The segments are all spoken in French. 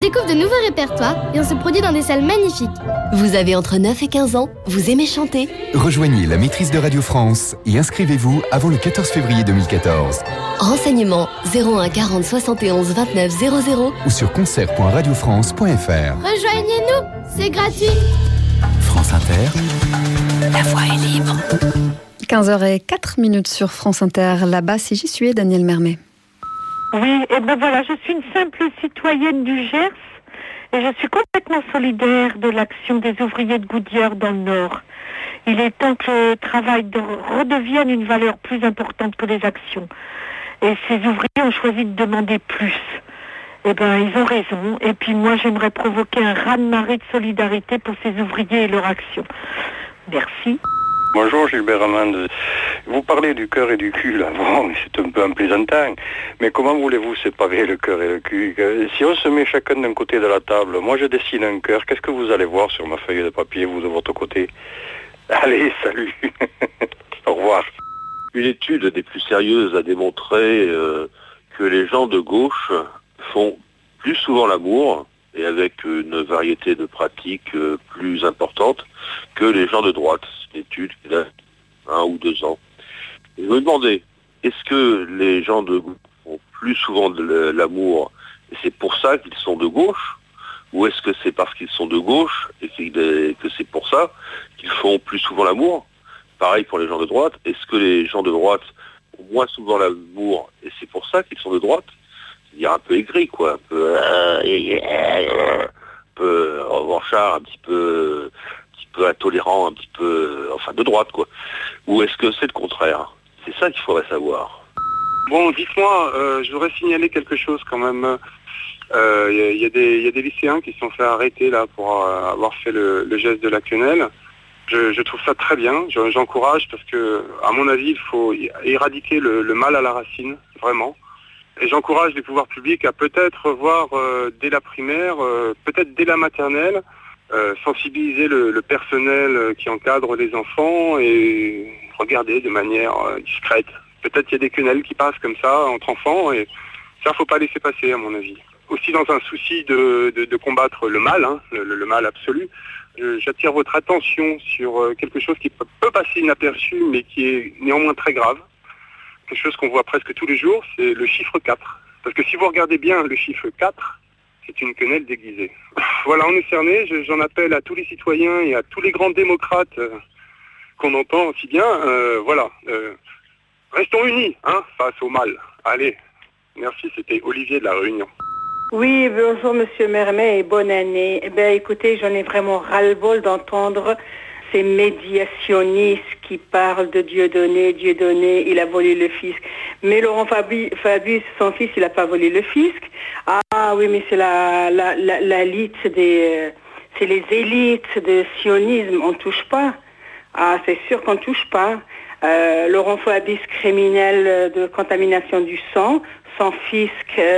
découvre de nouveaux répertoires et on se produit dans des salles magnifiques. Vous avez entre 9 et 15 ans, vous aimez chanter? Rejoignez la maîtrise de Radio France et inscrivez-vous avant le 14 février 2014. Renseignements 01 40 71 29 00 ou sur concert.radiofrance.fr. Rejoignez-nous, c'est gratuit. France Inter, la voix est libre. 15h04 sur France Inter. Là-bas, si j'y suis, Daniel Mermet. Oui, et ben voilà, je suis une simple citoyenne du Gers et je suis complètement solidaire de l'action des ouvriers de Goodyear dans le Nord. Il est temps que le travail redevienne une valeur plus importante que les actions. Et ces ouvriers ont choisi de demander plus. Eh ben, ils ont raison. Et puis moi, j'aimerais provoquer un raz-de-marée de solidarité pour ces ouvriers et leur action. Merci. Bonjour Gilbert Amand. Vous parlez du cœur et du cul là, bon, c'est un peu en plaisantant, mais comment voulez-vous séparer le cœur et le cul? Si on se met chacun d'un côté de la table, moi je dessine un cœur, qu'est-ce que vous allez voir sur ma feuille de papier, vous de votre côté? Allez, salut. Au revoir. Une étude des plus sérieuses a démontré que les gens de gauche font plus souvent l'amour, et avec une variété de pratiques plus importante que les gens de droite. C'est une étude qui a 1 ou 2 ans. Et je me demandais, est-ce que les gens de gauche font plus souvent de l'amour et c'est pour ça qu'ils sont de gauche, ou est-ce que c'est parce qu'ils sont de gauche et que c'est pour ça qu'ils font plus souvent l'amour? Pareil pour les gens de droite, est-ce que les gens de droite font moins souvent l'amour et c'est pour ça qu'ils sont de droite? C'est-à-dire un peu aigri, quoi, un peu revanchard, un petit peu intolérant, un petit peu, enfin de droite, quoi. Ou est-ce que c'est le contraire? C'est ça qu'il faudrait savoir. Bon, dites-moi, je voudrais signaler quelque chose quand même. Il y a des lycéens qui se sont fait arrêter là pour avoir fait le geste de la quenelle. Je trouve ça très bien, j'encourage parce que, à mon avis, il faut éradiquer le mal à la racine, vraiment. Et j'encourage les pouvoirs publics à peut-être voir dès la primaire, peut-être dès la maternelle, sensibiliser le personnel qui encadre les enfants et regarder de manière discrète. Peut-être qu'il y a des quenelles qui passent comme ça entre enfants et ça, faut pas laisser passer à mon avis. Aussi dans un souci de combattre le mal, hein, le mal absolu, j'attire votre attention sur quelque chose qui peut passer inaperçu mais qui est néanmoins très grave. Quelque chose qu'on voit presque tous les jours, c'est le chiffre 4. Parce que si vous regardez bien le chiffre 4, c'est une quenelle déguisée. Voilà, on est cerné, j'en appelle à tous les citoyens et à tous les grands démocrates qu'on entend aussi bien. Restons unis face au mal. Allez, merci, c'était Olivier de La Réunion. Oui, bonjour Monsieur Mermet et bonne année. Eh bien écoutez, j'en ai vraiment ras-le-bol d'entendre ces médiationnistes qui parlent de Dieudonné, il a volé le fisc. Mais Laurent Fabius, son fils, il n'a pas volé le fisc. Ah oui, mais c'est l'élite c'est les élites de sionisme, on ne touche pas. Ah, c'est sûr qu'on ne touche pas. Laurent Fabius, criminel de contamination du sang, son fils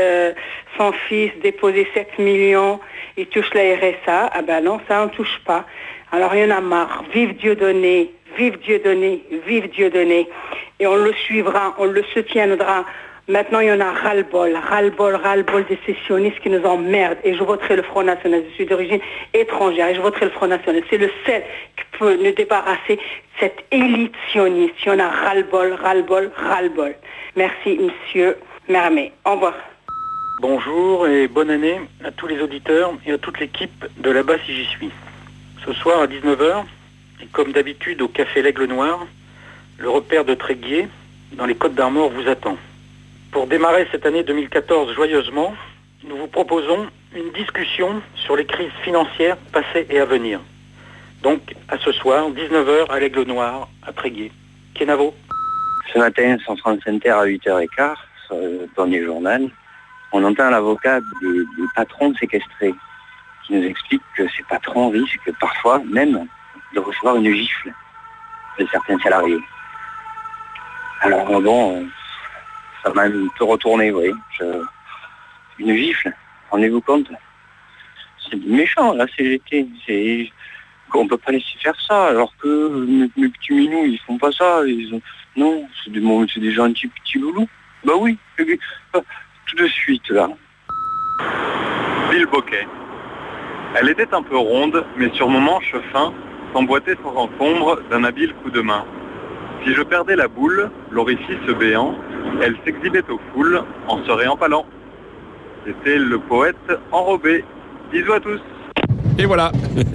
déposé 7 millions, il touche la RSA. Ah ben non, ça on ne touche pas. Alors il y en a marre, vive Dieudonné, vive Dieudonné, vive Dieudonné. Et on le suivra, on le soutiendra. Maintenant il y en a ras-le-bol des sionistes qui nous emmerdent. Et je voterai le Front National, je suis d'origine étrangère et je voterai le Front National. C'est le seul qui peut nous débarrasser de cette élite sioniste. Il y en a ras-le-bol. Merci Monsieur Mermet, au revoir. Bonjour et bonne année à tous les auditeurs et à toute l'équipe de Là-bas si j'y suis. Ce soir à 19h, et comme d'habitude au Café l'Aigle Noir, le repère de Tréguier, dans les Côtes-d'Armor, vous attend. Pour démarrer cette année 2014 joyeusement, nous vous proposons une discussion sur les crises financières passées et à venir. Donc, à ce soir, 19h à l'Aigle Noir, à Tréguier. Kenavo. Ce matin, sur France Inter à 8h15, sur le dernier journal, on entend l'avocat des patrons séquestrés qui nous explique que ces patrons risquent parfois même de recevoir une gifle de certains salariés. Alors bon, ça m'a un peu retourné, vous voyez. Une gifle, rendez-vous compte? C'est méchant, la CGT. On ne peut pas laisser faire ça, alors que mes petits minous, ils font pas ça. Non, c'est des gentils petits loulous. Bah oui, tout de suite, là. Villeboquet. Elle était un peu ronde, mais sur mon manche fin, s'emboîtait sans encombre d'un habile coup de main. Si je perdais la boule, l'orifice béant, elle s'exhibait aux foules en se réempalant. C'était le poète enrobé. Bisous à tous. Et voilà.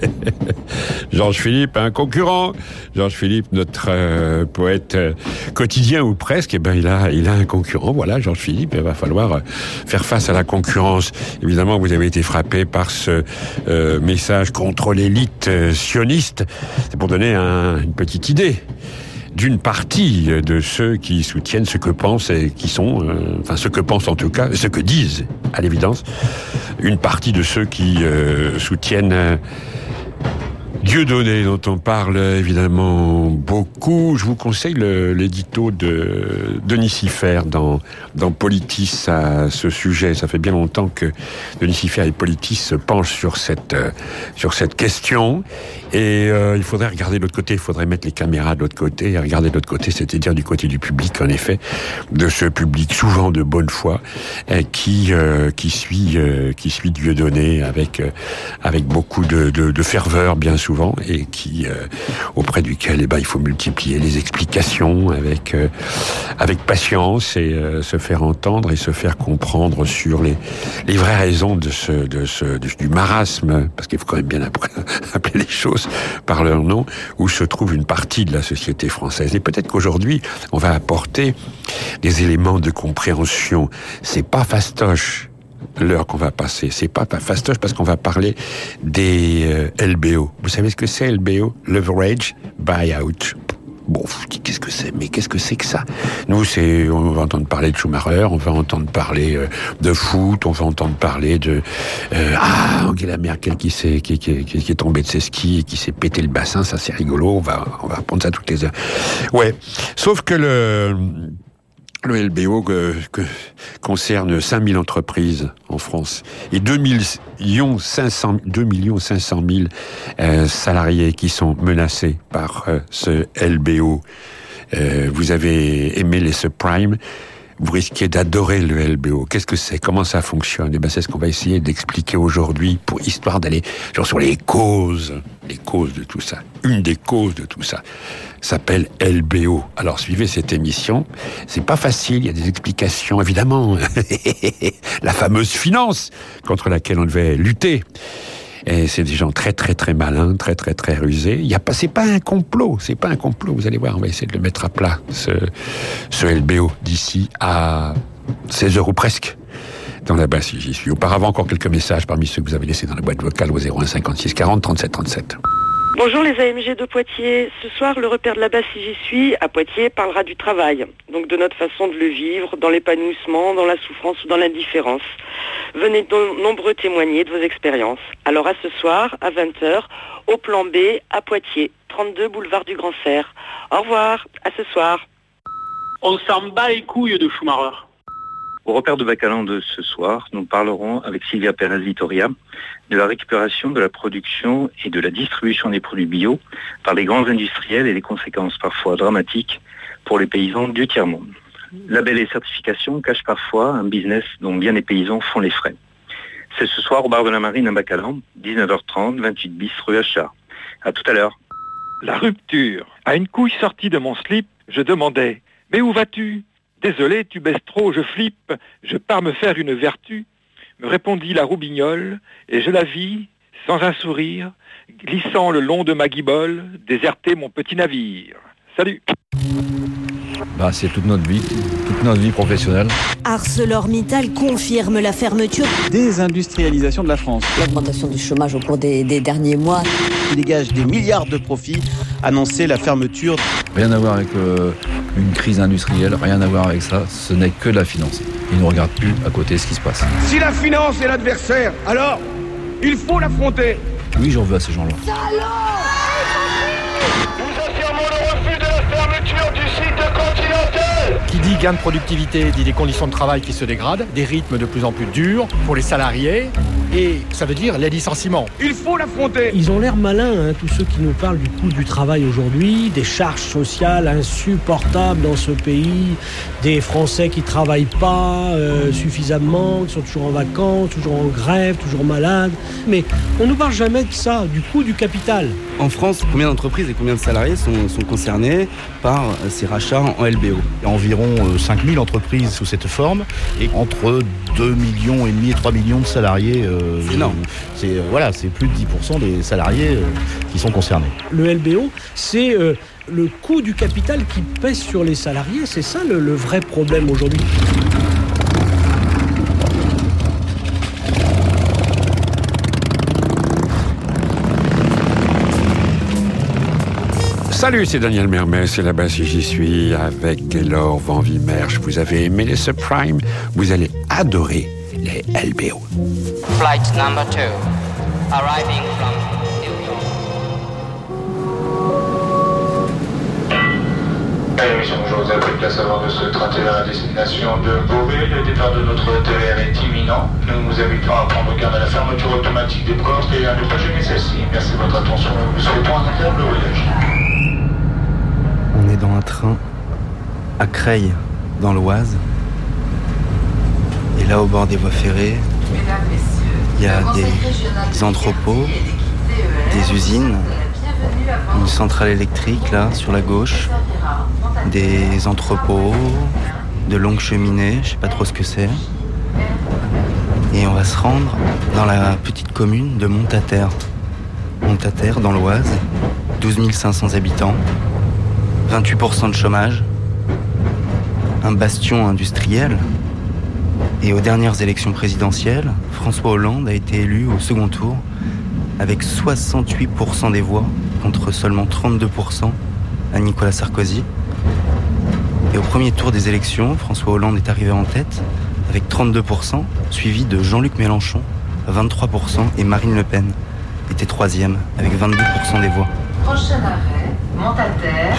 Georges Philippe, un concurrent. Georges Philippe, notre poète quotidien ou presque, eh ben il a un concurrent. Voilà, Georges Philippe, il va falloir faire face à la concurrence. Évidemment, vous avez été frappé par ce message contre l'élite sioniste. C'est pour donner une petite idée d'une partie de ceux qui soutiennent ce que pensent et qui sont, ce que pensent en tout cas, ce que disent, à l'évidence, une partie de ceux qui soutiennent Dieudonné, dont on parle évidemment beaucoup. Je vous conseille l'édito de Denis Siffert dans Politis à ce sujet. Ça fait bien longtemps que Denis Siffert et Politis se penchent sur cette question. Et il faudrait regarder de l'autre côté, il faudrait mettre les caméras de l'autre côté et regarder de l'autre côté, c'est-à-dire du côté du public, en effet, de ce public souvent de bonne foi qui suit Dieudonné avec beaucoup de ferveur bien souvent et qui auprès duquel il faut multiplier les explications avec patience et se faire entendre et se faire comprendre sur les vraies raisons du marasme, parce qu'il faut quand même bien appeler les choses par leur nom, où se trouve une partie de la société française. Et peut-être qu'aujourd'hui, on va apporter des éléments de compréhension. C'est pas fastoche l'heure qu'on va passer. C'est pas fastoche parce qu'on va parler des LBO. Vous savez ce que c'est, LBO? Leverage Buyout. Bon, qu'est-ce que c'est? Mais qu'est-ce que c'est que ça? Nous, on va entendre parler de Schumacher, on va entendre parler de foot, on va entendre parler de Angela Merkel qui est tombée de ses skis et qui s'est pété le bassin. Ça, c'est rigolo. On va apprendre ça toutes les heures. Ouais. Sauf que le LBO concerne 5000 entreprises en France et 2 500 000 salariés qui sont menacés par ce LBO. Vous avez aimé les subprimes, vous risquez d'adorer le LBO. Qu'est-ce que c'est? Comment ça fonctionne? Et c'est ce qu'on va essayer d'expliquer aujourd'hui, histoire d'aller sur les causes de tout ça. Une des causes de tout ça s'appelle LBO. Alors suivez cette émission. C'est pas facile, il y a des explications, évidemment. La fameuse finance contre laquelle on devait lutter. Et c'est des gens très très très malins, très très très rusés. C'est pas un complot. Vous allez voir, on va essayer de le mettre à plat, ce LBO, d'ici à 16h ou presque. Dans la basse, j'y suis. Auparavant, encore quelques messages parmi ceux que vous avez laissés dans la boîte vocale au 01 56 40 37 37. Bonjour les AMG de Poitiers. Ce soir, le repère de la basse, si j'y suis, à Poitiers, parlera du travail. Donc de notre façon de le vivre, dans l'épanouissement, dans la souffrance ou dans l'indifférence. Venez nombreux témoigner de vos expériences. Alors à ce soir, à 20h, au plan B, à Poitiers, 32 boulevard du Grand Cerf. Au revoir, à ce soir. On s'en bat les couilles de Schumacher. Au repère de Bacalan de ce soir, nous parlerons avec Sylvia Pérez-Vitoria de la récupération, de la production et de la distribution des produits bio par les grands industriels et les conséquences parfois dramatiques pour les paysans du tiers-monde. Label et certification cachent parfois un business dont bien des paysans font les frais. C'est ce soir au bar de la Marine à Bacalan, 19h30, 28 bis rue Achard. À tout à l'heure. La rupture. À une couille sortie de mon slip, je demandais « Mais où vas-tu ? Désolé, tu baisses trop, je flippe, je pars me faire une vertu », me répondit la Roubignole, et je la vis, sans un sourire, glissant le long de ma guibole, déserter mon petit navire. Salut. C'est toute notre vie professionnelle. ArcelorMittal confirme la fermeture. Désindustrialisation de la France. L'augmentation du chômage au cours des derniers mois. Il dégage des milliards de profits. Annoncer la fermeture. Rien à voir avec une crise industrielle, rien à voir avec ça. Ce n'est que la finance. Ils ne regardent plus à côté ce qui se passe. Si la finance est l'adversaire, alors il faut l'affronter. Oui, j'en veux à ces gens-là. Nous affirmons le refus de la fermeture du site Continental. Qui dit gain de productivité, dit des conditions de travail qui se dégradent, des rythmes de plus en plus durs pour les salariés, et ça veut dire les licenciements. Il faut l'affronter. Ils ont l'air malins, tous ceux qui nous parlent du coût du travail aujourd'hui, des charges sociales insupportables dans ce pays, des Français qui ne travaillent pas suffisamment, qui sont toujours en vacances, toujours en grève, toujours malades. Mais on ne nous parle jamais de ça, du coût du capital. En France, combien d'entreprises et combien de salariés sont concernés par ces rachats en LBO ? Il y a environ 5000 entreprises sous cette forme et entre 2,5 millions et 3 millions de salariés. C'est énorme. C'est plus de 10% des salariés qui sont concernés. Le LBO, c'est le coût du capital qui pèse sur les salariés. C'est ça le vrai problème aujourd'hui. Salut, c'est Daniel Mermet, c'est là-bas si j'y suis avec Gaylor Van Wimmersch. Vous avez aimé les subprimes, vous allez adorer les LBO. Flight number 2, arriving from New York. Émission aujourd'hui avec place avant de se traiter à destination de Beauvais. Le départ de notre TER est imminent. Nous vous invitons à prendre garde à la fermeture automatique des portes et à ne pas gêner celle-ci. Merci de votre attention et nous vous souhaitons un agréable voyage. On est dans un train à Creil, dans l'Oise. Et là, au bord des voies ferrées, il y a des entrepôts, des usines, une centrale électrique là, sur la gauche, des entrepôts, de longues cheminées, je sais pas trop ce que c'est. Et on va se rendre dans la petite commune de Montataire. Montataire, dans l'Oise, 12 500 habitants. 28% de chômage, un bastion industriel. Et aux dernières élections présidentielles, François Hollande a été élu au second tour avec 68% des voix contre seulement 32% à Nicolas Sarkozy. Et au premier tour des élections, François Hollande est arrivé en tête avec 32%, suivi de Jean-Luc Mélenchon à 23% et Marine Le Pen était troisième avec 22% des voix. Prochain arrêt, Montataire.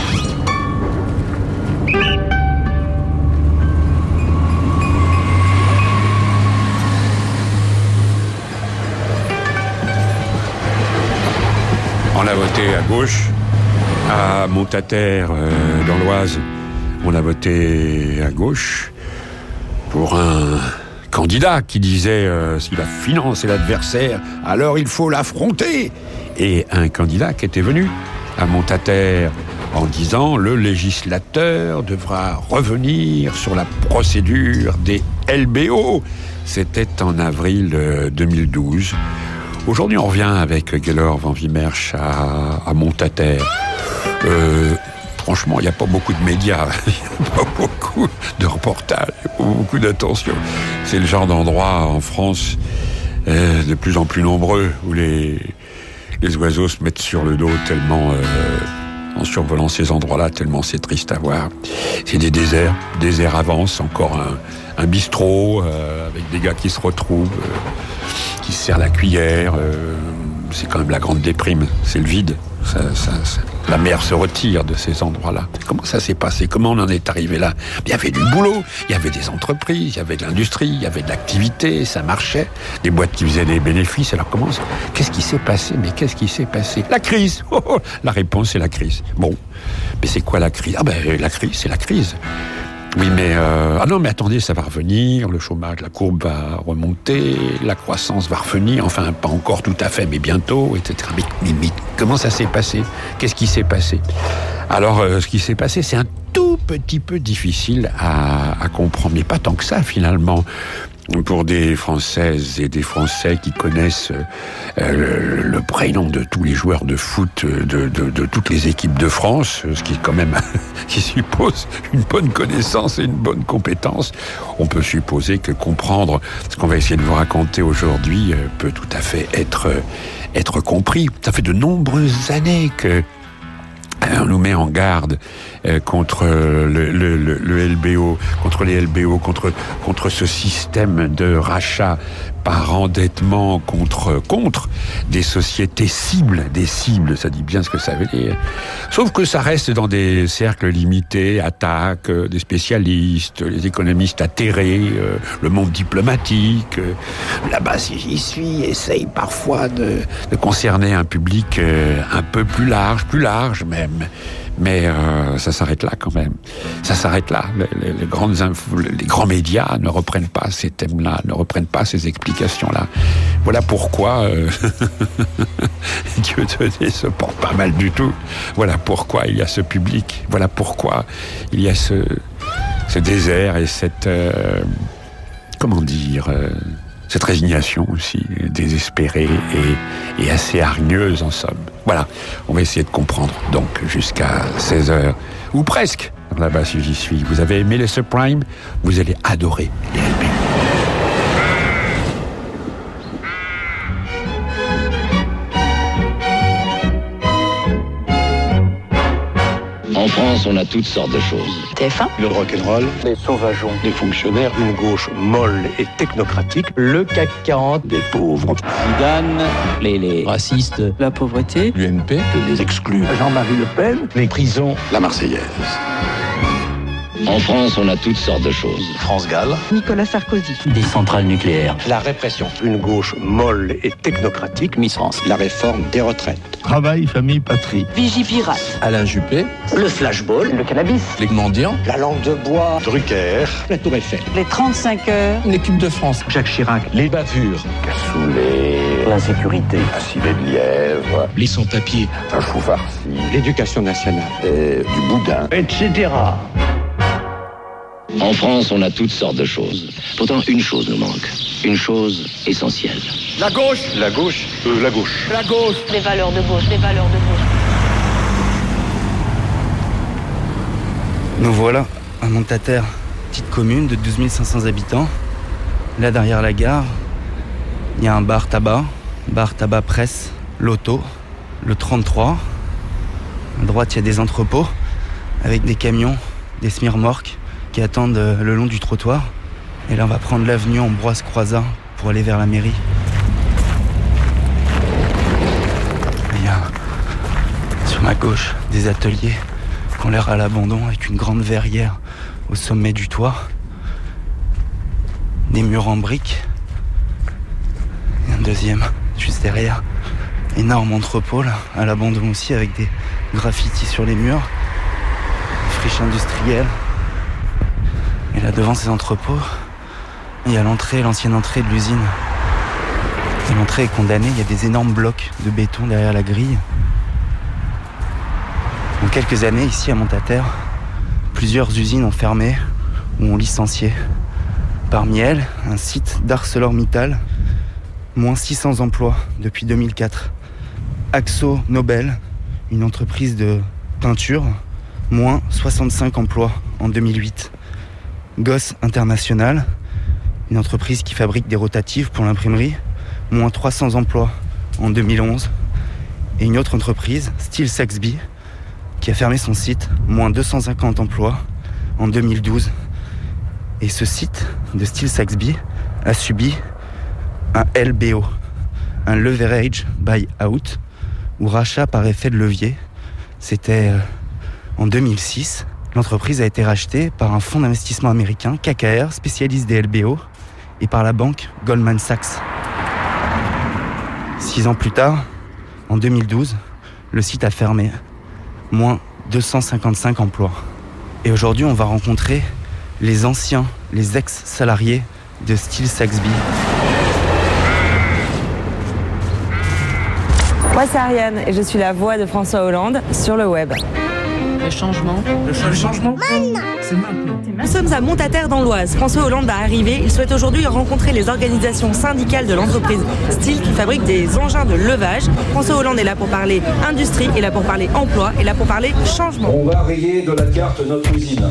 On a voté à gauche, à Montataire, dans l'Oise. On a voté à gauche pour un candidat qui disait si la finance est l'adversaire, alors il faut l'affronter. Et un candidat qui était venu à Montataire en disant le législateur devra revenir sur la procédure des LBO. C'était en avril 2012. Aujourd'hui, on revient avec Gaylor Van Wimmersch à Montataire. Franchement, il n'y a pas beaucoup de médias, il n'y a pas beaucoup de reportages, il n'y a pas beaucoup d'attention. C'est le genre d'endroit en France de plus en plus nombreux où les oiseaux se mettent sur le dos tellement, en survolant ces endroits-là, tellement c'est triste à voir. C'est des déserts avancent, encore un bistrot avec des gars qui se retrouvent, qui se serrent la cuillère. C'est quand même la grande déprime, c'est le vide. La mer se retire de ces endroits-là. Comment ça s'est passé? Comment on en est arrivé là? Il y avait du boulot, il y avait des entreprises, il y avait de l'industrie, il y avait de l'activité, ça marchait. Des boîtes qui faisaient des bénéfices. Alors qu'est-ce qui s'est passé? Mais qu'est-ce qui s'est passé? La crise. La réponse, c'est la crise. Bon, mais c'est quoi la crise? La crise, c'est la crise. Oui, mais non, mais attendez, ça va revenir, le chômage, la courbe va remonter, la croissance va revenir, enfin, pas encore tout à fait, mais bientôt, etc. Mais comment ça s'est passé? Qu'est-ce qui s'est passé? Alors, ce qui s'est passé, c'est un tout petit peu difficile à comprendre, mais pas tant que ça, finalement. Pour des Françaises et des Français qui connaissent le prénom de tous les joueurs de foot de toutes les équipes de France, ce qui est quand même qui suppose une bonne connaissance et une bonne compétence, on peut supposer que comprendre ce qu'on va essayer de vous raconter aujourd'hui peut tout à fait être compris. Ça fait de nombreuses années que on nous met en garde contre le LBO, contre les LBO, contre ce système de rachat par endettement contre des sociétés cibles, ça dit bien ce que ça veut dire. Sauf que ça reste dans des cercles limités, attaques, des spécialistes, les économistes atterrés, le monde diplomatique. Là-bas, si j'y suis, essaye parfois de concerner un public un peu plus large même. Mais ça s'arrête là quand même. Ça s'arrête là. Les grands médias ne reprennent pas ces thèmes-là, ne reprennent pas ces explications-là. Voilà pourquoi Dieudonné se porte pas mal du tout. Voilà pourquoi il y a ce public. Voilà pourquoi il y a ce désert et cette cette résignation aussi, désespérée et assez hargneuse en somme. Voilà, on va essayer de comprendre. Donc, jusqu'à 16h, ou presque, là-bas si j'y suis. Vous avez aimé les subprimes, vous allez adorer les LBO. En France, on a toutes sortes de choses. TF1, le rock'n'roll, les sauvageons, les fonctionnaires, une gauche molle et technocratique, le CAC 40, des pauvres, Zidane, les racistes, la pauvreté, l'UMP, les exclus, Jean-Marie Le Pen, les prisons, la Marseillaise. En France, on a toutes sortes de choses. France Gall, Nicolas Sarkozy, des centrales nucléaires, la répression, une gauche molle et technocratique, Miss France, la réforme des retraites, Travail, famille, patrie. Vigipirate, Alain Juppé, le flashball, le cannabis, les mendiants, la langue de bois, Drucker, la Tour Eiffel, les 35 heures, l'équipe de France, Jacques Chirac, les bavures, Cassoulet, l'insécurité, un civet de lièvre, les sans-papiers, un chou farci, l'éducation nationale, du boudin, etc. En France, on a toutes sortes de choses. Pourtant, une chose nous manque. Une chose essentielle. La gauche. La gauche. La gauche. La gauche. les valeurs de gauche, les valeurs de gauche. Nous voilà à Montataire, petite commune de 12 500 habitants. Là, derrière la gare, il y a un bar tabac presse, l'auto, le 33. À droite, il y a des entrepôts avec des camions, des semi-remorques qui attendent le long du trottoir. Et là, on va prendre l'avenue Ambroise-Croizat pour aller vers la mairie. Il y a, sur ma gauche, des ateliers qui ont l'air à l'abandon avec une grande verrière au sommet du toit. Des murs en briques. Et un deuxième, juste derrière. Énorme entrepôt, là, à l'abandon aussi, avec des graffitis sur les murs. Des friches industrielles. Et là, devant ces entrepôts, il y a l'ancienne entrée de l'usine. Et l'entrée est condamnée, il y a des énormes blocs de béton derrière la grille. En quelques années, ici à Montataire, plusieurs usines ont fermé ou ont licencié. Parmi elles, un site d'ArcelorMittal, moins 600 emplois depuis 2004. Akzo Nobel, une entreprise de peinture, moins 65 emplois en 2008. Goss International, une entreprise qui fabrique des rotatives pour l'imprimerie, moins 300 emplois en 2011. Et une autre entreprise, Steel Saxby, qui a fermé son site, moins 250 emplois en 2012. Et ce site de Steel Saxby a subi un LBO, un Leverage Buyout, ou rachat par effet de levier. C'était en 2006. L'entreprise a été rachetée par un fonds d'investissement américain, KKR, spécialiste des LBO, et par la banque Goldman Sachs. 6 ans plus tard, en 2012, le site a fermé. Moins 255 emplois. Et aujourd'hui, on va rencontrer les anciens, les ex-salariés de Steel Saxby. Moi, c'est Ariane et je suis la voix de François Hollande sur le web. Le changement. Le changement. Maintenant. C'est maintenant. Nous sommes à Montataire dans l'Oise. François Hollande va arriver. Il souhaite aujourd'hui rencontrer les organisations syndicales de l'entreprise Steel qui fabrique des engins de levage. François Hollande est là pour parler industrie, est là pour parler emploi, est là pour parler changement. On va rayer de la carte notre usine.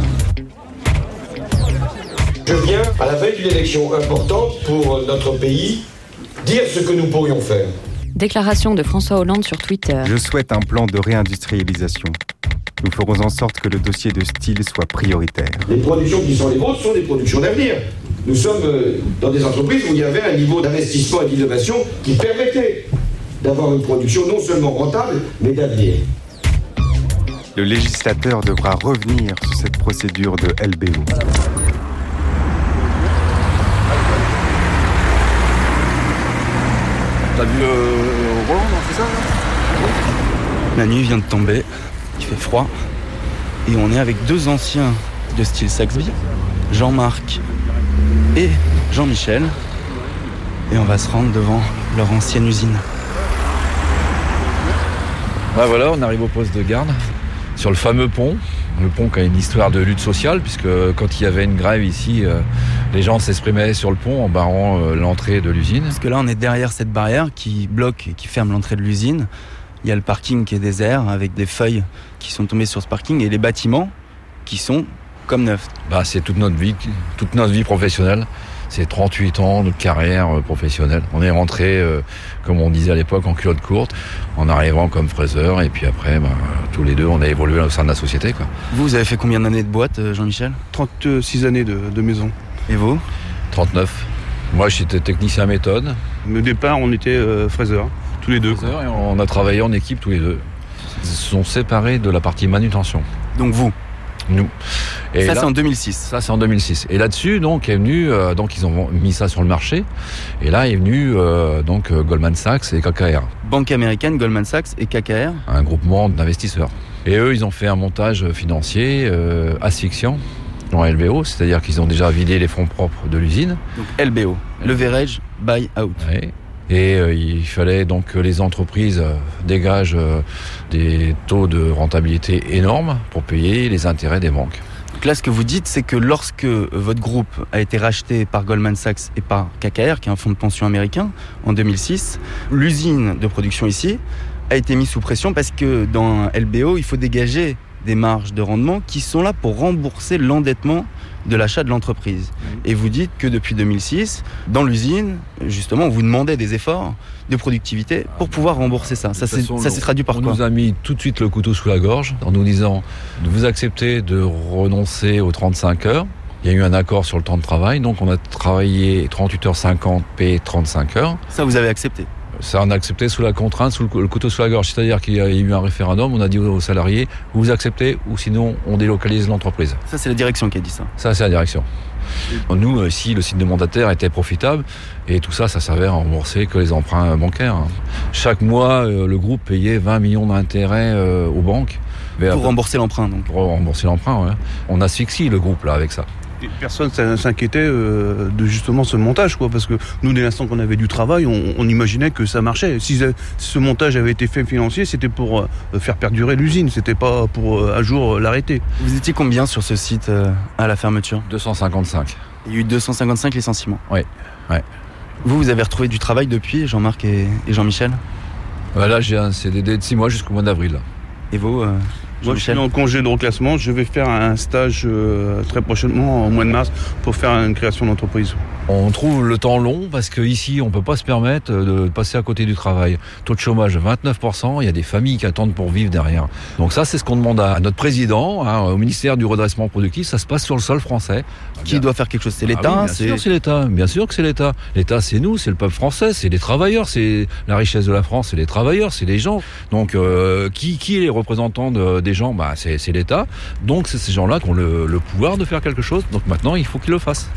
Je viens à la veille d'une élection importante pour notre pays dire ce que nous pourrions faire. Déclaration de François Hollande sur Twitter. Je souhaite un plan de réindustrialisation. Nous ferons en sorte que le dossier de Steel soit prioritaire. Les productions qui sont les vôtres sont des productions d'avenir. Nous sommes dans des entreprises où il y avait un niveau d'investissement et d'innovation qui permettait d'avoir une production non seulement rentable, mais d'avenir. Le législateur devra revenir sur cette procédure de LBO. T'as vu Roland, c'est ça là ? La nuit vient de tomber, il fait froid, et on est avec 2 anciens de Steel Saxby, Jean-Marc et Jean-Michel, et on va se rendre devant leur ancienne usine. Voilà, on arrive au poste de garde, sur le fameux pont. Le pont qui a une histoire de lutte sociale, puisque quand il y avait une grève ici, les gens s'exprimaient sur le pont en barrant l'entrée de l'usine. Parce que là, on est derrière cette barrière qui bloque et qui ferme l'entrée de l'usine. Il y a le parking qui est désert, avec des feuilles qui sont tombées sur ce parking, et les bâtiments qui sont comme neufs. C'est toute notre vie professionnelle. C'est 38 ans de carrière professionnelle. On est rentré, comme on disait à l'époque, en culotte courte, en arrivant comme fraiseur, et puis après, tous les deux, on a évolué au sein de la société, quoi. Vous avez fait combien d'années de boîte, Jean-Michel ? 36 années de maison. Et vous ? 39. Moi, j'étais technicien à méthode. Au départ, on était fraiseurs, tous les deux. Fraiseurs, et on a travaillé en équipe tous les deux. Ils se sont séparés de la partie manutention. Donc vous ? Nous. Et ça, là, c'est en 2006. Ça, c'est en 2006. Et là-dessus, donc, est venu, donc, ils ont mis ça sur le marché. Et là, est venu, Goldman Sachs et KKR. Banque américaine, Goldman Sachs et KKR. Un groupement d'investisseurs. Et eux, ils ont fait un montage financier asphyxiant en LBO, c'est-à-dire qu'ils ont déjà vidé les fonds propres de l'usine. Donc LBO, leverage buy out. Ouais. Et il fallait donc que les entreprises dégagent des taux de rentabilité énormes pour payer les intérêts des banques. Donc là, ce que vous dites, c'est que lorsque votre groupe a été racheté par Goldman Sachs et par KKR, qui est un fonds de pension américain, en 2006, l'usine de production ici a été mise sous pression parce que dans un LBO, il faut dégager des marges de rendement qui sont là pour rembourser l'endettement de l'achat de l'entreprise. Et vous dites que depuis 2006, dans l'usine, justement, on vous demandait des efforts de productivité pour pouvoir rembourser ça. Ça s'est traduit par quoi ? On nous a mis tout de suite le couteau sous la gorge en nous disant « Vous acceptez de renoncer aux 35 heures ». Il y a eu un accord sur le temps de travail, donc on a travaillé 38h50, payé 35 heures. Ça, vous avez accepté ? Ça, on a accepté sous la contrainte, sous le couteau sous la gorge. C'est-à-dire qu'il y a eu un référendum, on a dit aux salariés, vous acceptez ou sinon on délocalise l'entreprise. Ça, c'est la direction qui a dit ça. Ça, c'est la direction. Nous, ici, le site de mandataire était profitable et tout ça, ça servait à rembourser que les emprunts bancaires. Chaque mois, le groupe payait 20 millions d'intérêts aux banques. Pour rembourser l'emprunt, donc. Pour rembourser l'emprunt, ouais. On asphyxie le groupe, là, avec ça. Et personne s'inquiétait de justement ce montage, quoi, parce que nous, dès l'instant qu'on avait du travail, on imaginait que ça marchait. Si ce montage avait été fait financier, c'était pour faire perdurer l'usine, c'était pas pour un jour l'arrêter. Vous étiez combien sur ce site à la fermeture ? 255. Il y a eu 255 licenciements. Oui, ouais. Vous avez retrouvé du travail depuis, Jean-Marc et Jean-Michel ? Là, j'ai un CDD de 6 mois jusqu'au mois d'avril. Et vous Moi, je suis en congé de reclassement. Je vais faire un stage très prochainement, au mois de mars, pour faire une création d'entreprise. On trouve le temps long parce qu'ici, on ne peut pas se permettre de passer à côté du travail. Taux de chômage 29%, il y a des familles qui attendent pour vivre derrière. Donc ça, c'est ce qu'on demande à notre président, au ministère du redressement productif. Ça se passe sur le sol français. Qui doit faire quelque chose ? C'est l'État ? Oui, bien sûr, c'est l'État. Bien sûr que c'est l'État. L'État, c'est nous, c'est le peuple français, c'est les travailleurs. C'est la richesse de la France, c'est les travailleurs, c'est les gens. Donc, qui est les représentants des gens ? C'est l'État. Donc, c'est ces gens-là qui ont le pouvoir de faire quelque chose. Donc maintenant, il faut qu'ils le fassent.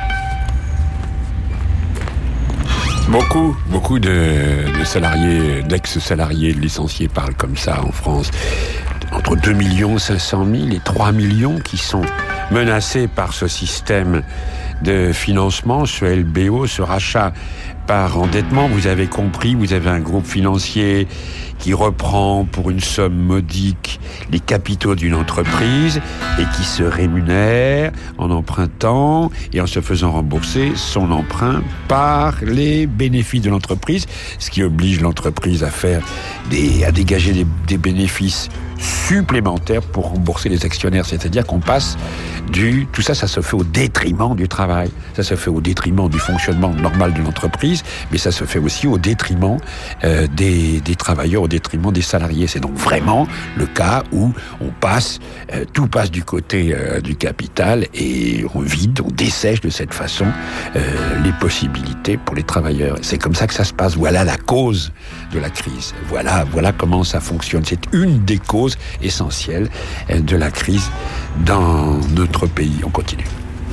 Beaucoup de salariés, d'ex-salariés, de licenciés parlent comme ça en France. Entre 2 500 000 et 3 millions qui sont menacés par ce système de financement, ce LBO, ce rachat par endettement. Vous avez compris, vous avez un groupe financier qui reprend pour une somme modique les capitaux d'une entreprise et qui se rémunère en empruntant et en se faisant rembourser son emprunt par les bénéfices de l'entreprise, ce qui oblige l'entreprise à dégager des bénéfices supplémentaires pour rembourser les actionnaires. C'est-à-dire qu'on passe tout ça se fait au détriment du travail. Ça se fait au détriment du fonctionnement normal d'une entreprise, mais ça se fait aussi au détriment des travailleurs, au détriment des salariés. C'est donc vraiment le cas où tout passe du côté du capital et on vide, on dessèche de cette façon les possibilités pour les travailleurs. C'est comme ça que ça se passe. Voilà la cause de la crise. Voilà comment ça fonctionne. C'est une des causes essentielles de la crise dans notre pays. On continue.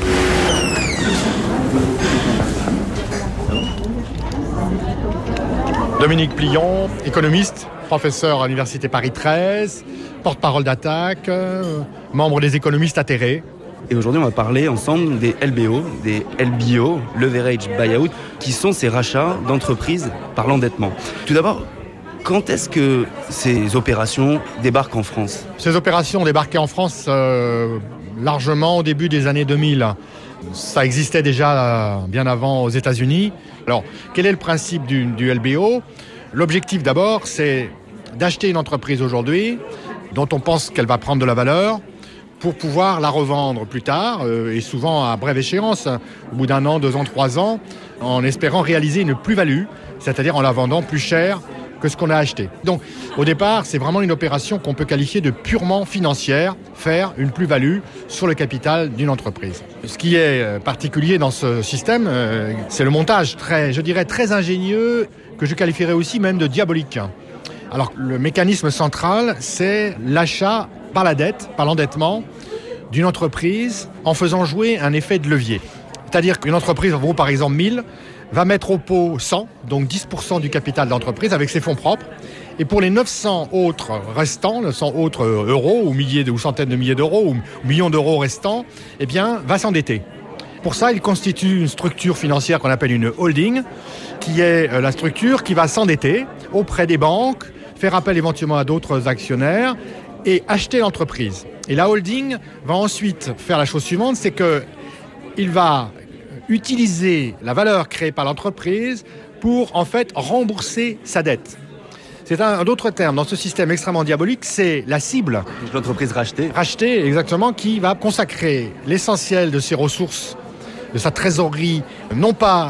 Dominique Plion, économiste, professeur à l'Université Paris 13, porte-parole d'Attaque, membre des économistes atterrés. Et aujourd'hui, on va parler ensemble des LBO, des LBO, Leverage Buyout, qui sont ces rachats d'entreprises par l'endettement. Tout d'abord, quand est-ce que ces opérations débarquent en France ? Ces opérations ont débarqué en France largement au début des années 2000. Ça existait déjà bien avant aux États-Unis. Alors, quel est le principe du LBO ? L'objectif d'abord, c'est d'acheter une entreprise aujourd'hui dont on pense qu'elle va prendre de la valeur pour pouvoir la revendre plus tard, et souvent à brève échéance, au bout d'1 an, 2 ans, 3 ans, en espérant réaliser une plus-value, c'est-à-dire en la vendant plus cher que ce qu'on a acheté. Donc, au départ, c'est vraiment une opération qu'on peut qualifier de purement financière, faire une plus-value sur le capital d'une entreprise. Ce qui est particulier dans ce système, c'est le montage très ingénieux, que je qualifierais aussi même de diabolique. Alors, le mécanisme central, c'est l'achat par la dette, par l'endettement d'une entreprise en faisant jouer un effet de levier. C'est-à-dire qu'une entreprise vaut par exemple 1000, va mettre au pot 100, donc 10% du capital de l'entreprise avec ses fonds propres. Et pour les 900 autres restants, 900 autres euros, ou centaines de milliers d'euros, ou millions d'euros restants, eh bien, va s'endetter. Pour ça, il constitue une structure financière qu'on appelle une holding, qui est la structure qui va s'endetter auprès des banques, faire appel éventuellement à d'autres actionnaires et acheter l'entreprise. Et la holding va ensuite faire la chose suivante, c'est qu'il va utiliser la valeur créée par l'entreprise pour en fait rembourser sa dette. C'est un autre terme dans ce système extrêmement diabolique, c'est la cible. L'entreprise rachetée. Rachetée, exactement, qui va consacrer l'essentiel de ses ressources, de sa trésorerie, non pas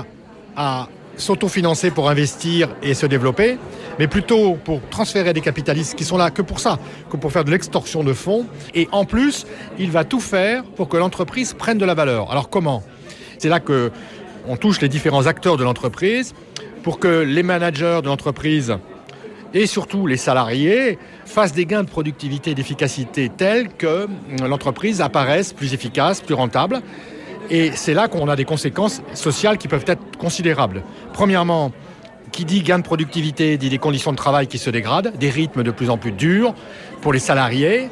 à s'autofinancer pour investir et se développer, mais plutôt pour transférer des capitalistes qui sont là que pour ça, que pour faire de l'extorsion de fonds. Et en plus, il va tout faire pour que l'entreprise prenne de la valeur. Alors comment ? C'est là qu'on touche les différents acteurs de l'entreprise pour que les managers de l'entreprise et surtout les salariés fassent des gains de productivité et d'efficacité tels que l'entreprise apparaisse plus efficace, plus rentable. Et c'est là qu'on a des conséquences sociales qui peuvent être considérables. Premièrement, qui dit gain de productivité dit des conditions de travail qui se dégradent, des rythmes de plus en plus durs pour les salariés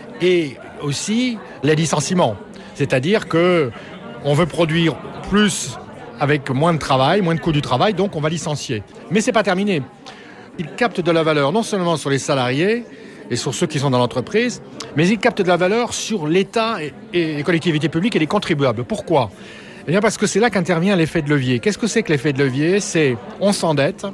et aussi les licenciements. C'est-à-dire qu'on veut produire plus avec moins de travail, moins de coût du travail, donc on va licencier. Mais c'est pas terminé. Ils captent de la valeur non seulement sur les salariés et sur ceux qui sont dans l'entreprise, mais ils captent de la valeur sur l'État et les collectivités publiques et les contribuables. Pourquoi ? Eh bien parce que c'est là qu'intervient l'effet de levier. Qu'est-ce que c'est que l'effet de levier ? C'est on s'endette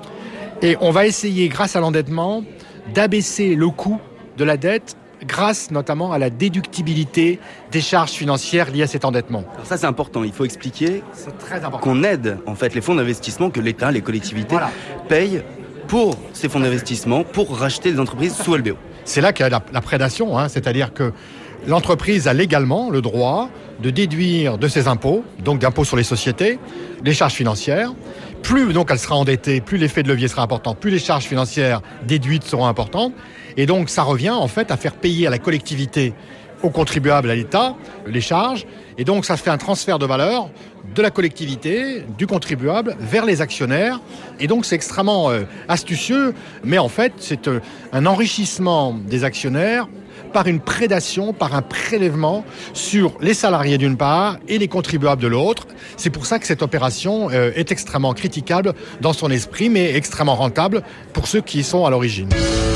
et on va essayer, grâce à l'endettement, d'abaisser le coût de la dette grâce notamment à la déductibilité des charges financières liées à cet endettement. Alors ça c'est important, il faut expliquer très important. Qu'on aide en fait les fonds d'investissement que l'État, les collectivités payent pour ces fonds d'investissement pour racheter des entreprises sous LBO. C'est là qu'il y a la prédation, c'est-à-dire que l'entreprise a légalement le droit de déduire de ses impôts, donc d'impôts sur les sociétés, les charges financières. Plus donc elle sera endettée, plus l'effet de levier sera important, plus les charges financières déduites seront importantes. Et donc ça revient en fait à faire payer à la collectivité, aux contribuables, à l'État, les charges. Et donc ça fait un transfert de valeur de la collectivité, du contribuable, vers les actionnaires. Et donc c'est extrêmement astucieux, mais en fait c'est un enrichissement des actionnaires par une prédation, par un prélèvement sur les salariés d'une part et les contribuables de l'autre. C'est pour ça que cette opération est extrêmement critiquable dans son esprit, mais extrêmement rentable pour ceux qui y sont à l'origine.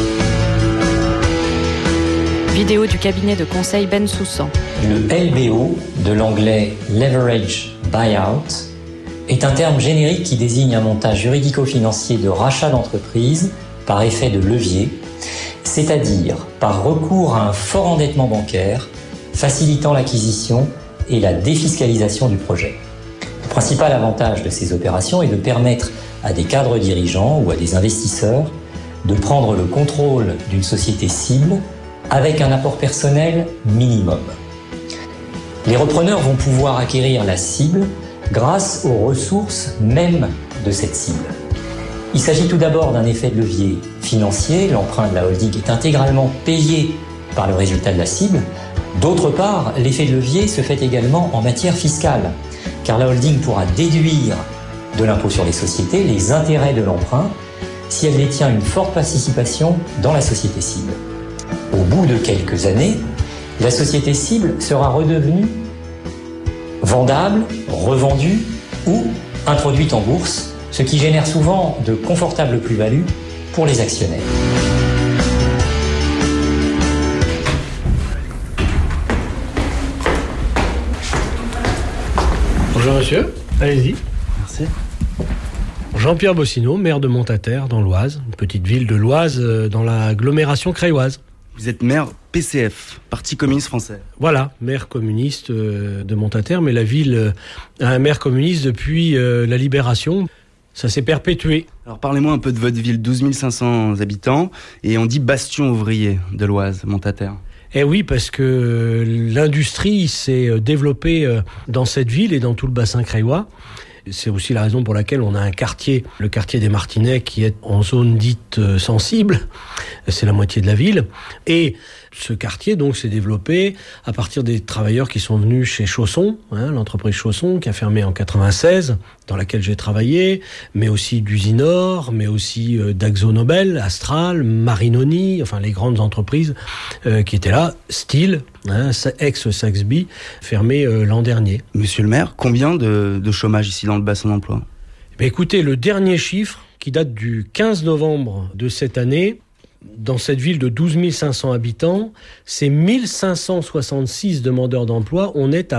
Vidéo du cabinet de conseil Bensoussan. Le LBO, de l'anglais Leverage Buyout, est un terme générique qui désigne un montage juridico-financier de rachat d'entreprise par effet de levier, c'est-à-dire par recours à un fort endettement bancaire facilitant l'acquisition et la défiscalisation du projet. Le principal avantage de ces opérations est de permettre à des cadres dirigeants ou à des investisseurs de prendre le contrôle d'une société cible avec un apport personnel minimum. Les repreneurs vont pouvoir acquérir la cible grâce aux ressources même de cette cible. Il s'agit tout d'abord d'un effet de levier financier. L'emprunt de la holding est intégralement payé par le résultat de la cible. D'autre part, l'effet de levier se fait également en matière fiscale, car la holding pourra déduire de l'impôt sur les sociétés les intérêts de l'emprunt si elle détient une forte participation dans la société cible. Au bout de quelques années, la société cible sera redevenue vendable, revendue ou introduite en bourse, ce qui génère souvent de confortables plus-values pour les actionnaires. Bonjour monsieur, allez-y. Merci. Jean-Pierre Bossineau, maire de Montataire, dans l'Oise, une petite ville de l'Oise dans l'agglomération crayoise. Vous êtes maire PCF, Parti communiste français. Voilà, maire communiste de Montataire, mais la ville a un maire communiste depuis la Libération. Ça s'est perpétué. Alors parlez-moi un peu de votre ville, 12 500 habitants, et on dit bastion ouvrier de l'Oise, Montataire. Eh oui, parce que l'industrie s'est développée dans cette ville et dans tout le bassin crayois. C'est aussi la raison pour laquelle on a un quartier, le quartier des Martinets, qui est en zone dite sensible. C'est la moitié de la ville. Et ce quartier, donc, s'est développé à partir des travailleurs qui sont venus chez Chausson, l'entreprise Chausson, qui a fermé en 96, dans laquelle j'ai travaillé, mais aussi d'Usinor, mais aussi d'AkzoNobel, Astral, Marinoni, enfin, les grandes entreprises qui étaient là, Steel, ex-Saxby, fermé l'an dernier. Monsieur le maire, combien de chômage ici dans le bassin d'emploi ? Écoutez, le dernier chiffre, qui date du 15 novembre de cette année, dans cette ville de 12 500 habitants, c'est 1566 demandeurs d'emploi. On est à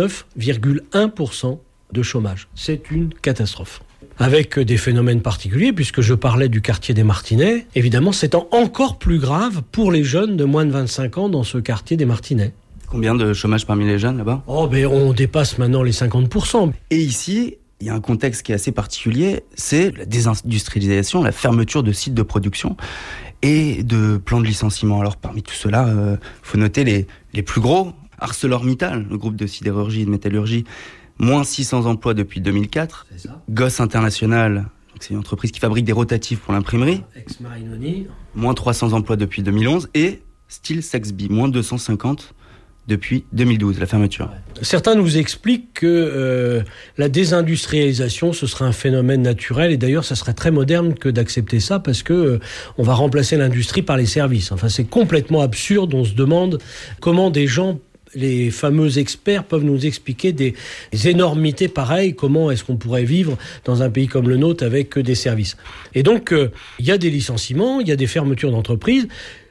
29,1% de chômage. C'est une catastrophe. Avec des phénomènes particuliers, puisque je parlais du quartier des Martinets, évidemment, c'est encore plus grave pour les jeunes de moins de 25 ans dans ce quartier des Martinets. Combien de chômage parmi les jeunes là-bas ? On dépasse maintenant les 50%. Et ici, il y a un contexte qui est assez particulier, c'est la désindustrialisation, la fermeture de sites de production et de plans de licenciement. Alors parmi tout cela, faut noter les plus gros. ArcelorMittal, le groupe de sidérurgie et de métallurgie, moins 600 emplois depuis 2004. C'est ça. Goss International, c'est une entreprise qui fabrique des rotatifs pour l'imprimerie. Ex-Marinoni. Moins 300 emplois depuis 2011. Et Steel Saxby, moins 250 depuis 2012, la fermeture. Certains nous expliquent que la désindustrialisation, ce serait un phénomène naturel, et d'ailleurs, ça serait très moderne que d'accepter ça, parce que on va remplacer l'industrie par les services. Enfin, c'est complètement absurde. On se demande comment des gens, les fameux experts, peuvent nous expliquer des énormités pareilles. Comment est-ce qu'on pourrait vivre dans un pays comme le nôtre avec que des services ? Et donc, il y a des licenciements, il y a des fermetures d'entreprises.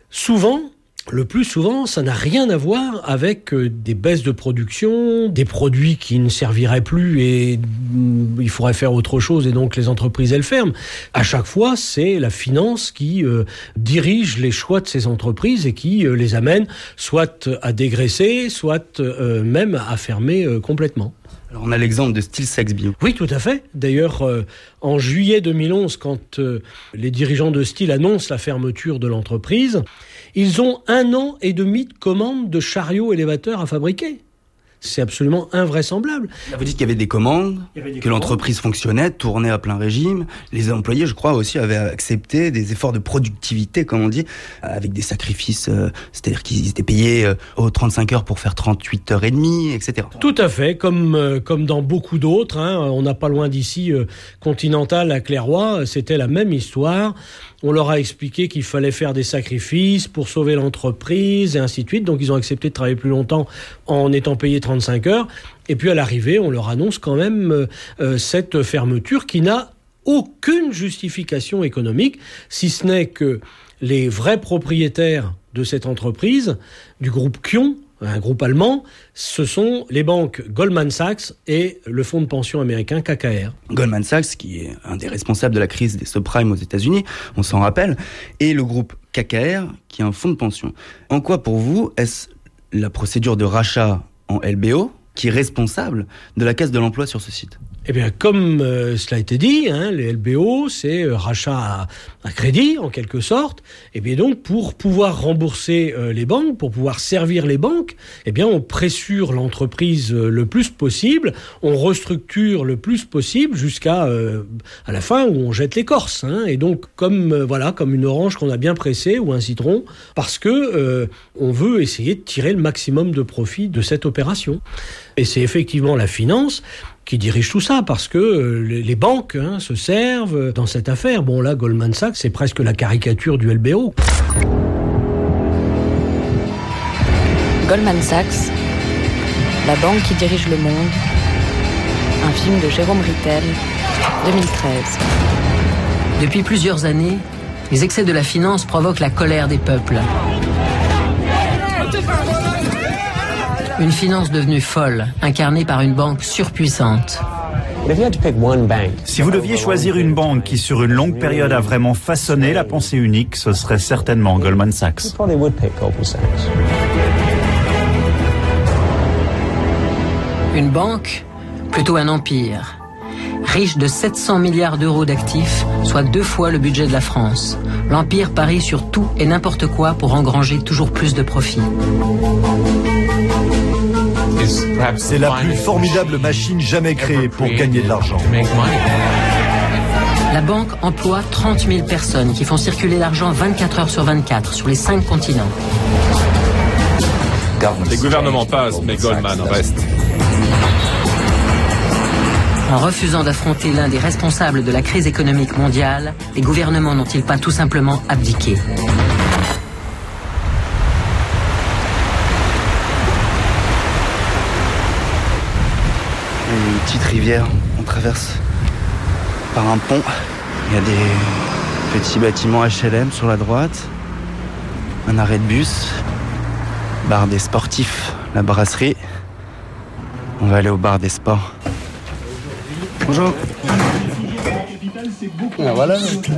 Le plus souvent, ça n'a rien à voir avec des baisses de production, des produits qui ne serviraient plus et il faudrait faire autre chose et donc les entreprises, elles ferment. À chaque fois, c'est la finance qui dirige les choix de ces entreprises et qui les amène soit à dégraisser, soit même à fermer complètement. Alors on a l'exemple de Steel Saxby. Oui, tout à fait. D'ailleurs, en juillet 2011, quand les dirigeants de Steel annoncent la fermeture de l'entreprise, ils ont 1 an et demi de commandes de chariots élévateurs à fabriquer. C'est absolument invraisemblable. Là, vous dites qu'il y avait des commandes, que l'entreprise fonctionnait, tournait à plein régime. Les employés, je crois, aussi avaient accepté des efforts de productivité, comme on dit, avec des sacrifices. C'est-à-dire qu'ils étaient payés aux 35 heures pour faire 38 heures et demie, etc. Tout à fait, comme dans beaucoup d'autres. On n'a pas loin d'ici, Continental à Clairoy, c'était la même histoire. On leur a expliqué qu'il fallait faire des sacrifices pour sauver l'entreprise et ainsi de suite. Donc ils ont accepté de travailler plus longtemps en étant payés 35 heures. Et puis à l'arrivée, on leur annonce quand même cette fermeture qui n'a aucune justification économique, si ce n'est que les vrais propriétaires de cette entreprise, du groupe Kion, un groupe allemand, ce sont les banques Goldman Sachs et le fonds de pension américain KKR. Goldman Sachs, qui est un des responsables de la crise des subprimes aux États-Unis, on s'en rappelle, et le groupe KKR, qui est un fonds de pension. En quoi, pour vous, est-ce la procédure de rachat en LBO qui est responsable de la caisse de l'emploi sur ce site? Eh bien, comme cela a été dit, les LBO, c'est rachat à crédit, en quelque sorte. Et bien donc, pour pouvoir rembourser les banques, pour pouvoir servir les banques, eh bien, on pressure l'entreprise le plus possible, on restructure le plus possible jusqu'à à la fin où on jette l'écorce. Et donc, comme une orange qu'on a bien pressée ou un citron, parce que on veut essayer de tirer le maximum de profit de cette opération. Et c'est effectivement la finance qui dirige tout ça, parce que les banques se servent dans cette affaire. Bon, là, Goldman Sachs, c'est presque la caricature du LBO. Goldman Sachs, la banque qui dirige le monde, un film de Jérôme Rittel, 2013. Depuis plusieurs années, les excès de la finance provoquent la colère des peuples. Une finance devenue folle, incarnée par une banque surpuissante. Si vous deviez choisir une banque qui, sur une longue période, a vraiment façonné la pensée unique, ce serait certainement Goldman Sachs. Une banque, plutôt un empire. Riche de 700 milliards d'euros d'actifs, soit 2 fois le budget de la France. L'empire parie sur tout et n'importe quoi pour engranger toujours plus de profits. C'est la plus formidable machine jamais créée pour gagner de l'argent. La banque emploie 30 000 personnes qui font circuler l'argent 24 heures sur 24 sur les 5 continents. Les gouvernements passent, mais Goldman reste. En refusant d'affronter l'un des responsables de la crise économique mondiale, les gouvernements n'ont-ils pas tout simplement abdiqué ? Une petite rivière, on traverse par un pont. Il y a des petits bâtiments HLM sur la droite, un arrêt de bus, bar des sportifs, la brasserie. On va aller au bar des sports. Bonjour. Ah, voilà.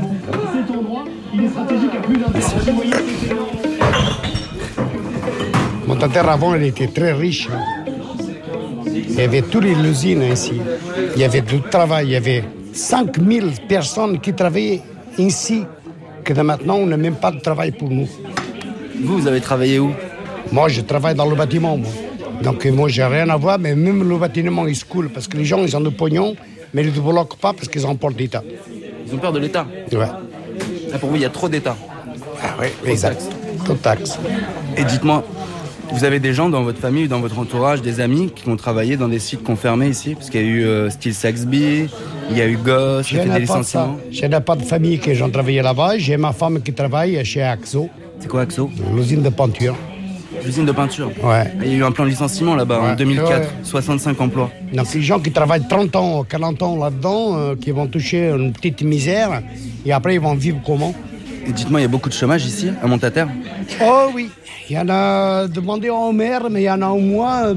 Montataire avant, elle était très riche. Il y avait toutes les usines ici. Il y avait du travail. Il y avait 5000 personnes qui travaillaient ici. Que maintenant, on n'a même pas de travail pour nous. Vous avez travaillé où? Moi, je travaille dans le bâtiment, moi. Donc, moi, j'ai rien à voir, mais même le bâtiment, il se coule. Parce que les gens, ils ont du pognon, mais ils ne bloquent pas parce qu'ils ont peur de l'État. Ils ont peur de l'État? Ouais. Là, pour vous, il y a trop d'État? Ah oui, exact. Trop de taxes. Et dites-moi, vous avez des gens dans votre famille ou dans votre entourage, des amis qui ont travaillé dans des sites confirmés ici? Parce qu'il y a eu style Saxby, il y a eu Goss, il y a fait des licenciements. Je n'ai pas de famille qui ont travaillé là-bas. J'ai ma femme qui travaille chez Axo. C'est quoi Axo? L'usine de peinture. L'usine de peinture? Ouais. Il y a eu un plan de licenciement là-bas en 2004, ouais. 65 emplois. Donc les gens qui travaillent 30 ans, 40 ans là-dedans, qui vont toucher une petite misère, et après ils vont vivre comment? Et dites-moi, il y a beaucoup de chômage ici, à Montataire? Oh oui, il y en a demandé au maire, mais il y en a au moins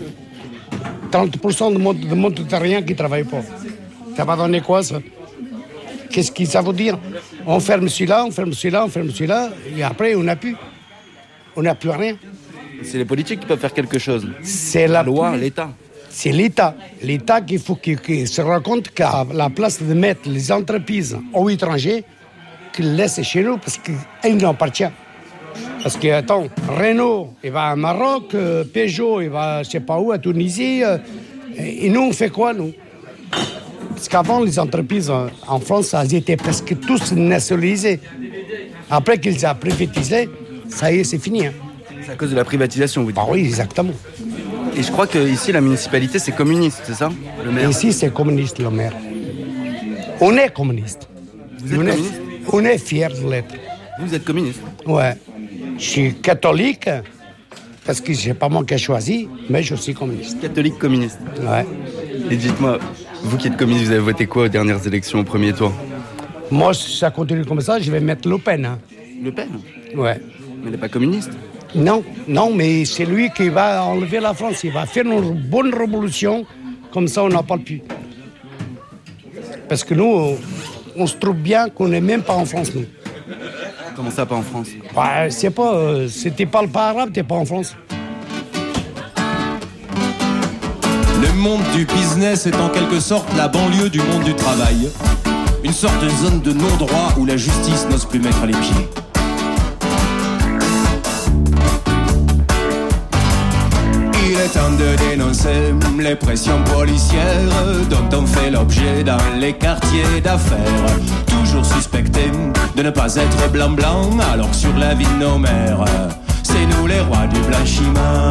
30% de Montatariens qui ne travaillent pas. Ça va donner quoi ça? Qu'est-ce que ça veut dire? On ferme celui-là, on ferme celui-là, on ferme celui-là, et après on n'a plus. On n'a plus rien. C'est les politiques qui peuvent faire quelque chose. C'est la loi, l'État. C'est l'État. L'État qu'il faut qu'il se rende compte qu'à la place de mettre les entreprises aux étrangers, qu'ils laissent chez nous parce qu'ils nous appartiennent. Parce que, attends, Renault, il va à Maroc, Peugeot, il va, je sais pas où, à Tunisie. Et nous, on fait quoi, nous? Parce qu'avant, les entreprises en France, elles étaient presque tous nationalisées. Après qu'ils aient privatisé, ça y est, c'est fini. C'est à cause de la privatisation, vous dites? Ah oui, exactement. Et je crois qu'ici, la municipalité, c'est communiste, c'est ça? Le maire. Ici, c'est communiste, le maire. On est communiste. Vous êtes communiste? On est fiers de l'être. Vous êtes communiste? Ouais. Je suis catholique, parce que c'est pas moi qui ai choisi, mais je suis communiste. Catholique communiste? Ouais. Et dites-moi, vous qui êtes communiste, vous avez voté quoi aux dernières élections, au premier tour? Moi, si ça continue comme ça, je vais mettre Le Pen. Hein. Le Pen? Ouais. Mais il n'est pas communiste? Non, mais c'est lui qui va enlever la France. Il va faire une bonne révolution, comme ça on n'en parle plus. Parce que nous, on se trouve bien qu'on n'est même pas en France, nous. Comment ça, pas en France? Bah, c'est pas, si t'es pas le pas arabe, t'es pas en France. Le monde du business est en quelque sorte la banlieue du monde du travail. Une sorte de zone de non-droit où la justice n'ose plus mettre les pieds. Il est temps de dénoncer les pressions policières dont on fait l'objet dans les quartiers d'affaires. Toujours suspectés de ne pas être blanc-blanc, alors que sur la vie de nos mères, c'est nous les rois du blanchiment.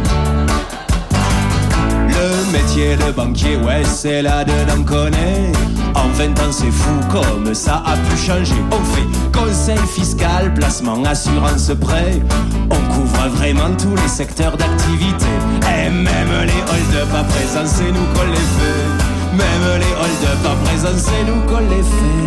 Le métier de banquier, ouais, c'est là-dedans qu'on est. En 20 ans c'est fou comme ça a pu changer. On fait conseil fiscal, placement, assurance, prêt. On couvre vraiment tous les secteurs d'activité. Et même les hold-up à présent c'est nous qu'on les fait. Même les hold-up à présent c'est nous qu'on les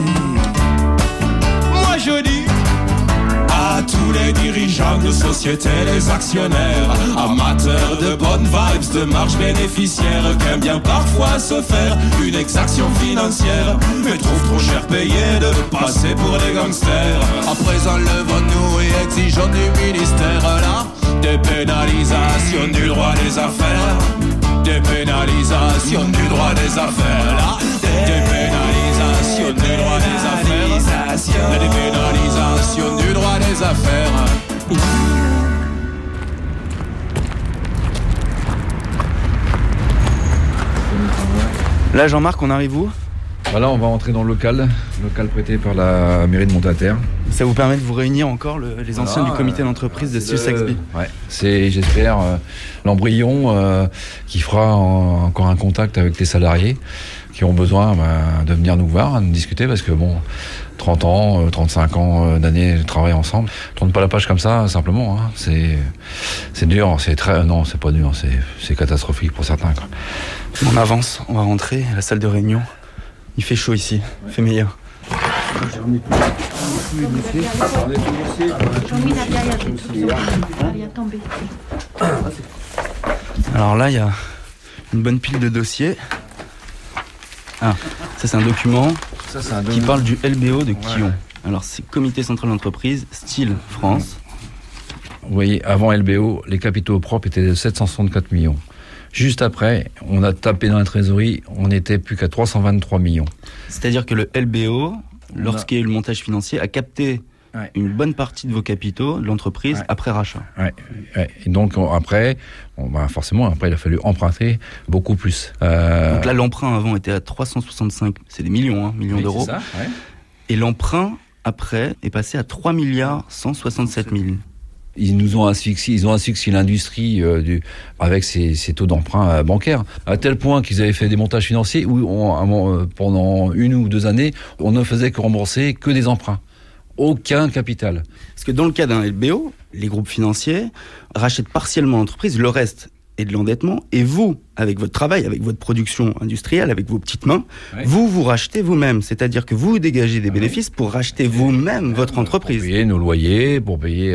fait. Moi je dis à tous les dirigeants de société, les actionnaires, amateurs de bonnes vibes, de marge bénéficiaire, qu'aiment bien parfois se faire une exaction financière, mais trouvent trop cher payé de passer pour des gangsters. À présent levons-nous et exigeons du ministère là des pénalisations du droit des affaires, des pénalisations du droit des affaires là, des pénalisations du droit des affaires, des pénalisations du droit des affaires. Là, Jean-Marc, on arrive où ? Voilà, on va entrer dans le local prêté par la mairie de Montaterre. Ça vous permet de vous réunir encore les anciens du comité d'entreprise de Steel Saxby. Ouais, c'est, j'espère, l'embryon qui fera encore un contact avec les salariés qui ont besoin de venir nous voir, nous discuter, parce que 30 ans, 35 ans d'années de travail ensemble, tourne pas la page comme ça, simplement. Hein. C'est dur, non, c'est pas dur, c'est catastrophique pour certains. Quoi. On avance, on va rentrer à la salle de réunion. Il fait chaud ici, il fait meilleur. Alors là, il y a une bonne pile de dossiers. Ah, ça c'est un document qui parle du LBO de Quillon. Alors c'est Comité Central d'Entreprise, Steel France. Vous voyez, avant LBO, les capitaux propres étaient de 764 millions. Juste après, on a tapé dans la trésorerie, on n'était plus qu'à 323 millions. C'est-à-dire que le LBO, lorsqu'il y a eu le montage financier, a capté une bonne partie de vos capitaux de l'entreprise après rachat. Ouais. Et donc après, forcément, après il a fallu emprunter beaucoup plus. Donc là, l'emprunt avant était à 365, c'est des millions, millions d'euros. C'est ça, ouais. Et l'emprunt après est passé à 3 milliards 167 000. Ils nous ont asphyxié, l'industrie avec ces taux d'emprunt bancaires, à tel point qu'ils avaient fait des montages financiers où pendant 1 ou 2 années, on ne faisait que rembourser que des emprunts. Aucun capital. Parce que dans le cas d'un LBO, les groupes financiers rachètent partiellement l'entreprise, le reste est de l'endettement, et vous, avec votre travail, avec votre production industrielle, avec vos petites mains, vous rachetez vous-même. C'est-à-dire que vous dégagez des bénéfices pour racheter vous-même votre entreprise. Pour payer nos loyers, pour payer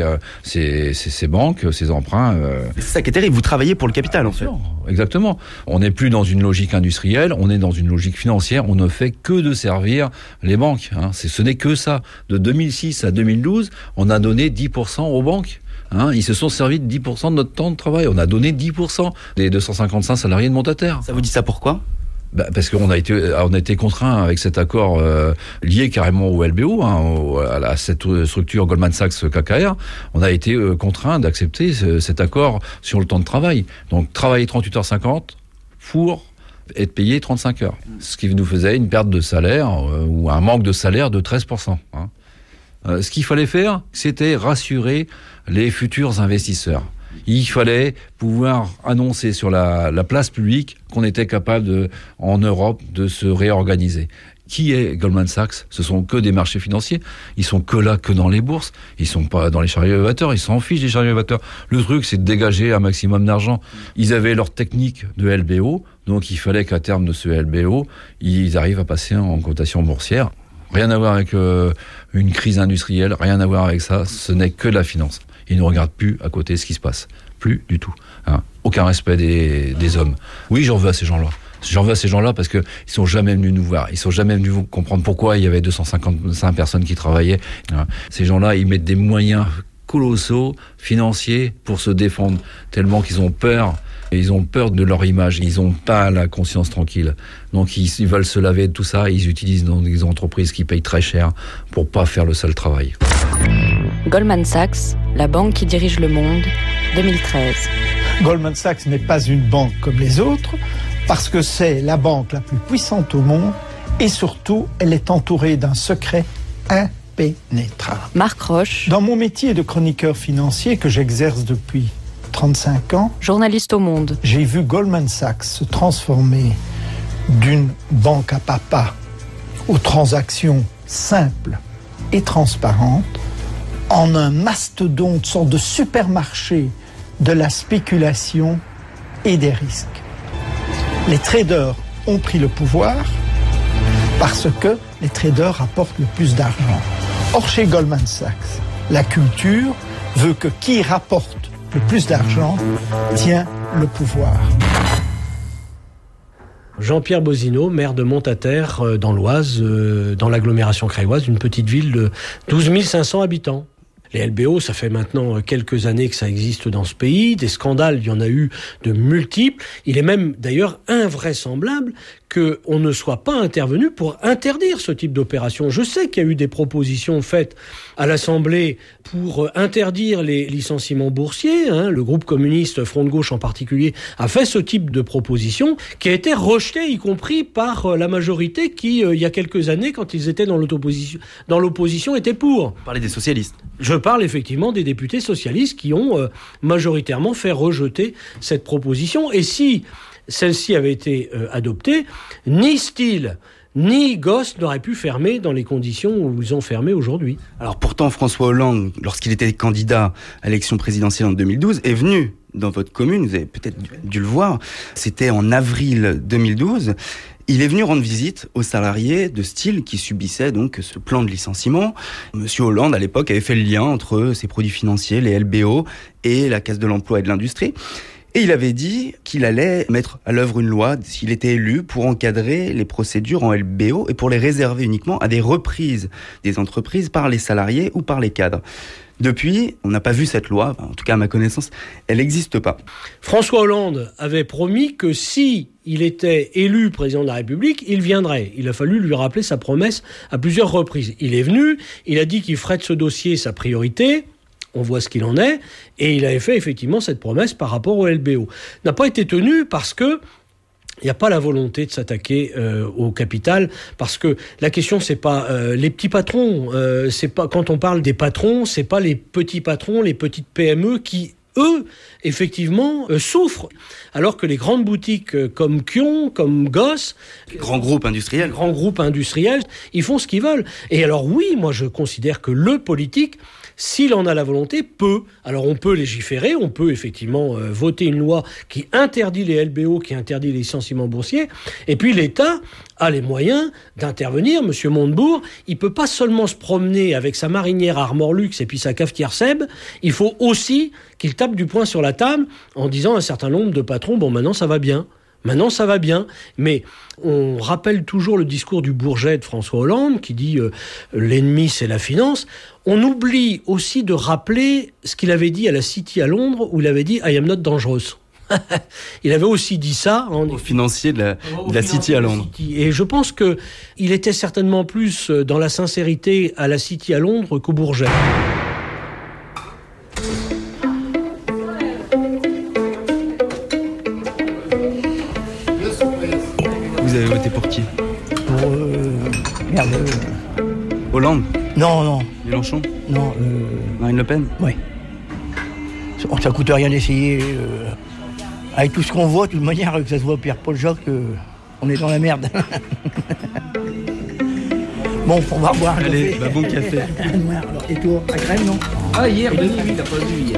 ces banques, ces emprunts. C'est ça qui est terrible, vous travaillez pour le capital en fait. Exactement. On n'est plus dans une logique industrielle, on est dans une logique financière, on ne fait que de servir les banques. Ce n'est que ça. De 2006 à 2012, on a donné 10% aux banques. Ils se sont servis de 10% de notre temps de travail. On a donné 10% des 255 salariés de Montaterre. Ça vous dit ça pourquoi ? Parce qu'on a été contraint avec cet accord lié carrément au LBO, à cette structure Goldman Sachs KKR. On a été contraint d'accepter cet accord sur le temps de travail. Donc travailler 38h50 pour être payé 35 heures. Ce qui nous faisait une perte de salaire ou un manque de salaire de 13%. Ce qu'il fallait faire, c'était rassurer les futurs investisseurs. Il fallait pouvoir annoncer sur la place publique qu'on était capable en Europe de se réorganiser. Qui est Goldman Sachs ? Ce sont que des marchés financiers. Ils sont que là, que dans les bourses. Ils sont pas dans les chariots élévateurs. Ils s'en fichent des chariots élévateurs. Le truc, c'est de dégager un maximum d'argent. Ils avaient leur technique de LBO. Donc, il fallait qu'à terme de ce LBO, ils arrivent à passer en cotation boursière. Rien à voir avec une crise industrielle. Rien à voir avec ça. Ce n'est que de la finance. Ils ne regardent plus à côté ce qui se passe. Plus du tout. Aucun respect des hommes. Oui, j'en veux à ces gens-là. J'en veux à ces gens-là parce qu'ils ne sont jamais venus nous voir. Ils ne sont jamais venus comprendre pourquoi il y avait 255 personnes qui travaillaient. Ces gens-là, ils mettent des moyens colossaux, financiers, pour se défendre, tellement qu'ils ont peur. Ils ont peur de leur image, ils n'ont pas la conscience tranquille. Donc ils veulent se laver de tout ça, ils utilisent dans des entreprises qui payent très cher pour pas faire le sale travail. Goldman Sachs, la banque qui dirige le monde, 2013. Goldman Sachs n'est pas une banque comme les autres, parce que c'est la banque la plus puissante au monde, et surtout, elle est entourée d'un secret impénétrable. Marc Roche. Dans mon métier de chroniqueur financier que j'exerce depuis 35 ans, journaliste au Monde, j'ai vu Goldman Sachs se transformer d'une banque à papa aux transactions simples et transparentes en un mastodonte, sorte de supermarché de la spéculation et des risques. Les traders ont pris le pouvoir parce que les traders rapportent le plus d'argent. Or, chez Goldman Sachs, la culture veut que qui rapporte le plus d'argent tient le pouvoir. Jean-Pierre Bozino, maire de Montataire, dans l'Oise, dans l'agglomération crailloise, une petite ville de 12 500 habitants. Les LBO, ça fait maintenant quelques années que ça existe dans ce pays. Des scandales, il y en a eu de multiples. Il est même d'ailleurs invraisemblable qu'on ne soit pas intervenu pour interdire ce type d'opération. Je sais qu'il y a eu des propositions faites à l'Assemblée pour interdire les licenciements boursiers. Le groupe communiste Front de Gauche en particulier a fait ce type de proposition qui a été rejetée, y compris par la majorité qui, il y a quelques années, quand ils étaient dans l'opposition, était pour. Vous parlez des socialistes. Je parle effectivement des députés socialistes qui ont majoritairement fait rejeter cette proposition. Et si celle-ci avait été adoptée, ni Steele ni Goss n'auraient pu fermer dans les conditions où ils ont fermé aujourd'hui. Alors pourtant, François Hollande, lorsqu'il était candidat à l'élection présidentielle en 2012, est venu dans votre commune, vous avez peut-être dû le voir, c'était en avril 2012. Il est venu rendre visite aux salariés de Steele qui subissaient donc ce plan de licenciement. Monsieur Hollande, à l'époque, avait fait le lien entre ces produits financiers, les LBO, et la Caisse de l'emploi et de l'industrie. Et il avait dit qu'il allait mettre à l'œuvre une loi, s'il était élu, pour encadrer les procédures en LBO et pour les réserver uniquement à des reprises des entreprises par les salariés ou par les cadres. Depuis, on n'a pas vu cette loi, en tout cas à ma connaissance, elle n'existe pas. François Hollande avait promis que si il était élu président de la République, il viendrait. Il a fallu lui rappeler sa promesse à plusieurs reprises. Il est venu, il a dit qu'il ferait de ce dossier sa priorité. On voit ce qu'il en est, et il avait fait effectivement cette promesse par rapport au LBO. N'a pas été tenu parce que il n'y a pas la volonté de s'attaquer au capital, parce que la question c'est pas les petits patrons, c'est pas quand on parle des patrons, c'est pas les petits patrons, les petites PME qui eux, effectivement, souffrent. Alors que les grandes boutiques comme Kion, comme Goss... Grands groupes industriels, ils font ce qu'ils veulent. Et alors oui, moi je considère que le politique, s'il en a la volonté, peut. Alors on peut légiférer, on peut effectivement voter une loi qui interdit les LBO, qui interdit les licenciements boursiers. Et puis l'État a les moyens d'intervenir. Monsieur Montebourg, il peut pas seulement se promener avec sa marinière Armor-Lux et puis sa cafetière Seb. Il faut aussi qu'il tape du poing sur la table en disant à un certain nombre de patrons, bon maintenant ça va bien. Maintenant, ça va bien, mais on rappelle toujours le discours du Bourget de François Hollande qui dit l'ennemi, c'est la finance. On oublie aussi de rappeler ce qu'il avait dit à la City à Londres, où il avait dit « I am not dangerous ». Il avait aussi dit ça au financier de la City à Londres. Et je pense qu'il était certainement plus dans la sincérité à la City à Londres qu'au Bourget. Vous avez voté pour qui? Pour... Hollande? Non. Mélenchon? Non. Marine Le Pen? Oui. Ça coûte rien d'essayer. Avec tout ce qu'on voit, de toute manière, que ça se voit Pierre-Paul Jacques, on est dans la merde. Bon, on va boire. Allez, bon café. Et toi, à crème, non? Ah, hier, oui, t'as pas vu hier.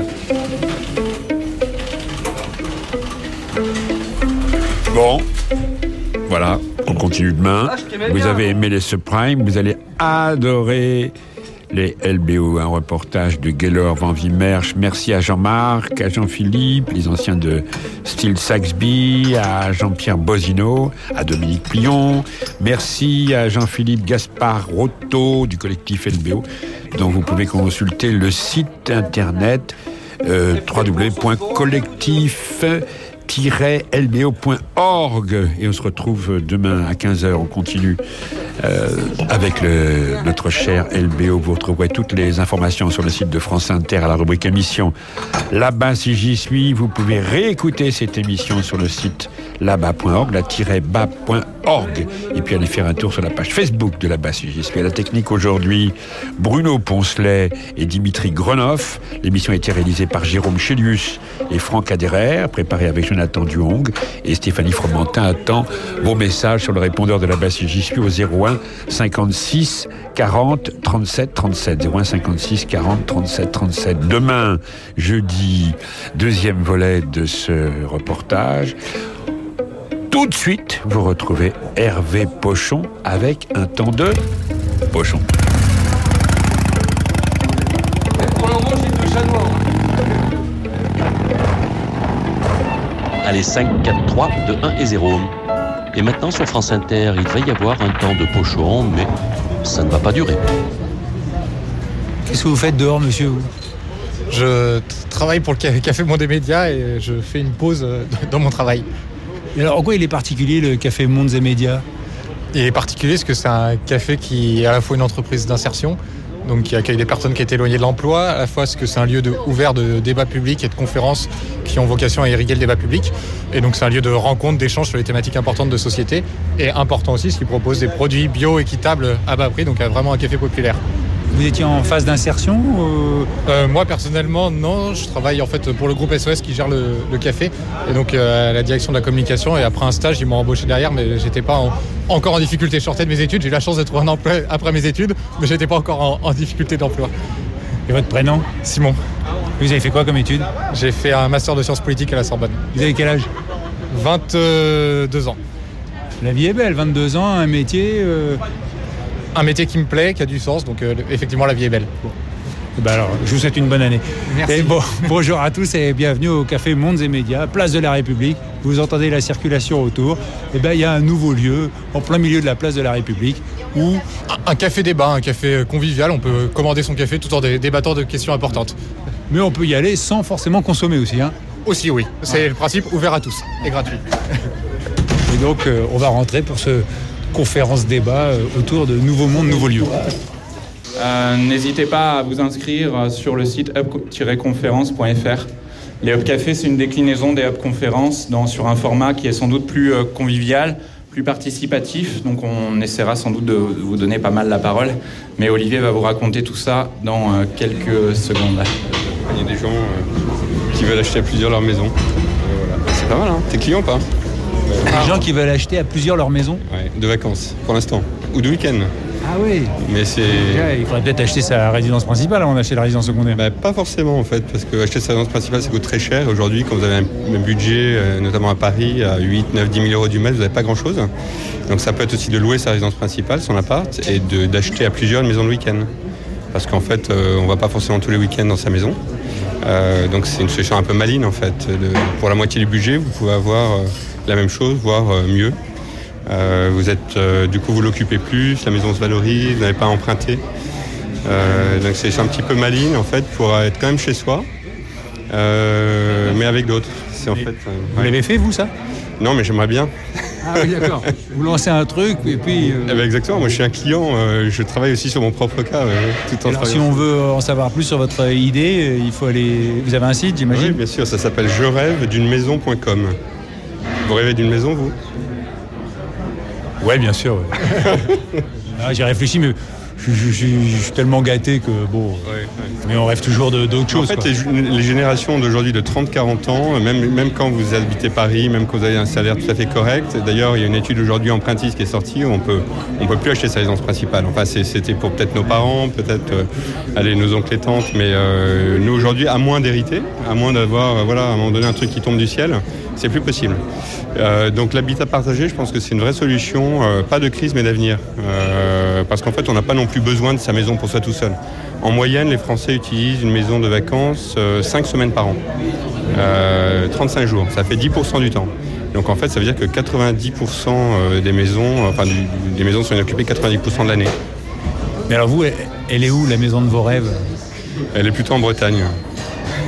Bon, voilà, on continue demain. Vous avez aimé les subprimes, vous allez adorer les LBO, un reportage de Gaylor Van Wimmersch. Merci à Jean-Marc, à Jean-Philippe, les anciens de Steele Saxby, à Jean-Pierre Bozino, à Dominique Plion. Merci à Jean-Philippe Gaspard Roto du collectif LBO, dont vous pouvez consulter le site internet www.collectif-lbo.fr. lbo.org. Et on se retrouve demain à 15h. On continue avec notre cher LBO. Vous retrouverez toutes les informations sur le site de France Inter à la rubrique émission Là-bas si j'y suis. Vous pouvez réécouter cette émission sur le site là-bas.org, la-bas.org. Et puis aller faire un tour sur la page Facebook de Là-bas si j'y suis. À la technique aujourd'hui, Bruno Poncelet et Dimitri Grenoff. L'émission a été réalisée par Jérôme Chélius et Franck Aderer, préparée avec Jonathan Duong, et Stéphanie Fromentin attend vos messages sur le répondeur de Là-bas si j'y suis au 01 56 40 37 37. 01 56 40 37 37. Demain, jeudi, deuxième volet de ce reportage. Tout de suite, vous retrouvez Hervé Pochon avec un temps de Pochon. Allez, 5, 4, 3, 2, 1 et 0. Et maintenant, sur France Inter, il va y avoir un temps de Pochon, mais ça ne va pas durer. Qu'est-ce que vous faites dehors, monsieur ? Je travaille pour le Café Monde des Médias et je fais une pause dans mon travail. Et alors, en quoi il est particulier, le Café Monde des Médias ? Il est particulier parce que c'est un café qui est à la fois une entreprise d'insertion, donc qui accueille des personnes qui étaient éloignées de l'emploi, à la fois parce que c'est un lieu ouvert de débat public et de conférences qui ont vocation à irriguer le débat public. Et donc c'est un lieu de rencontre, d'échange sur les thématiques importantes de société. Et important aussi, ce qui propose des produits bio équitables à bas prix, donc vraiment un café populaire. Vous étiez en phase d'insertion Moi personnellement non, je travaille en fait pour le groupe SOS qui gère le café et donc à la direction de la communication, et après un stage ils m'ont embauché derrière, mais j'étais pas encore en difficulté. Je sortais de mes études, j'ai eu la chance de trouver un emploi après mes études, mais j'étais pas encore en difficulté d'emploi. Et votre prénom ? Simon. Vous avez fait quoi comme étude ? J'ai fait un master de sciences politiques à la Sorbonne. Vous avez quel âge ? 22 ans. La vie est belle, 22 ans, un métier... Un métier qui me plaît, qui a du sens, donc effectivement la vie est belle. Ben alors, je vous souhaite une bonne année. Merci. Et bonjour à tous et bienvenue au Café Mondes et Médias, place de la République. Vous entendez la circulation autour. Et ben il y a un nouveau lieu, en plein milieu de la place de la République, où... Un café débat, un café convivial, on peut commander son café tout en débattant de questions importantes. Mais on peut y aller sans forcément consommer aussi, hein ? Aussi, oui. C'est le principe ouvert à tous et gratuit. Et donc, on va rentrer pour ce... conférence-débat autour de Nouveau Monde, Nouveau Lieu. N'hésitez pas à vous inscrire sur le site hub-conférence.fr. Les Hub Café, c'est une déclinaison des Hub Conférences sur un format qui est sans doute plus convivial, plus participatif. Donc on essaiera sans doute de vous donner pas mal la parole. Mais Olivier va vous raconter tout ça dans quelques secondes. Il y a des gens qui veulent acheter à plusieurs leur maison. Voilà. C'est pas mal, hein ? T'es client ou pas ? Des gens qui veulent acheter à plusieurs leur maison ? Ouais, de vacances, pour l'instant. Ou de week-end. Ah oui. Mais c'est... Il faudrait peut-être acheter sa résidence principale avant d'acheter la résidence secondaire. Pas forcément en fait, parce que acheter sa résidence principale ça coûte très cher. Aujourd'hui, quand vous avez un budget, notamment à Paris, à 8, 9, 10 000 euros du mètre, vous n'avez pas grand-chose. Donc ça peut être aussi de louer sa résidence principale, son appart, et d'acheter à plusieurs une maison de week-end. Parce qu'en fait, on ne va pas forcément tous les week-ends dans sa maison. Donc c'est une solution un peu maligne en fait. Pour la moitié du budget, vous pouvez avoir la même chose, voire mieux. Du coup, vous l'occupez plus, la maison se valorise, vous n'avez pas à emprunter. Donc c'est un petit peu maligne en fait pour être quand même chez soi, mais avec d'autres. C'est, en fait, vous l'avez fait vous ça ? Non, mais j'aimerais bien. Ah oui, d'accord. Vous lancez un truc et puis... Exactement, moi je suis un client, je travaille aussi sur mon propre cas. Tout en alors si on veut en savoir plus sur votre idée, il faut aller... Vous avez un site, j'imagine ? Oui, bien sûr, ça s'appelle je rêve d'une maison.com. Vous rêvez d'une maison, vous ? Ouais, bien sûr. Ouais. J'ai réfléchi, mais je suis tellement gâté que bon. Ouais. Mais on rêve toujours d'autres choses. En fait, les générations d'aujourd'hui de 30-40 ans, même quand vous habitez Paris, même quand vous avez un salaire tout à fait correct. D'ailleurs, il y a une étude aujourd'hui Empruntis qui est sortie où on peut plus acheter sa résidence principale. Enfin, c'était pour peut-être nos parents, peut-être nos oncles et tantes, mais nous aujourd'hui, à moins d'hériter, à moins d'avoir, à un moment donné un truc qui tombe du ciel, c'est plus possible. Donc l'habitat partagé, je pense que c'est une vraie solution, pas de crise mais d'avenir. Parce qu'en fait, on n'a pas non plus besoin de sa maison pour soi tout seul. En moyenne, les Français utilisent une maison de vacances 5 semaines par an, 35 jours, ça fait 10% du temps. Donc en fait, ça veut dire que 90% des maisons, des maisons sont inoccupées 90% de l'année. Mais alors vous, elle est où la maison de vos rêves ? Elle est plutôt en Bretagne.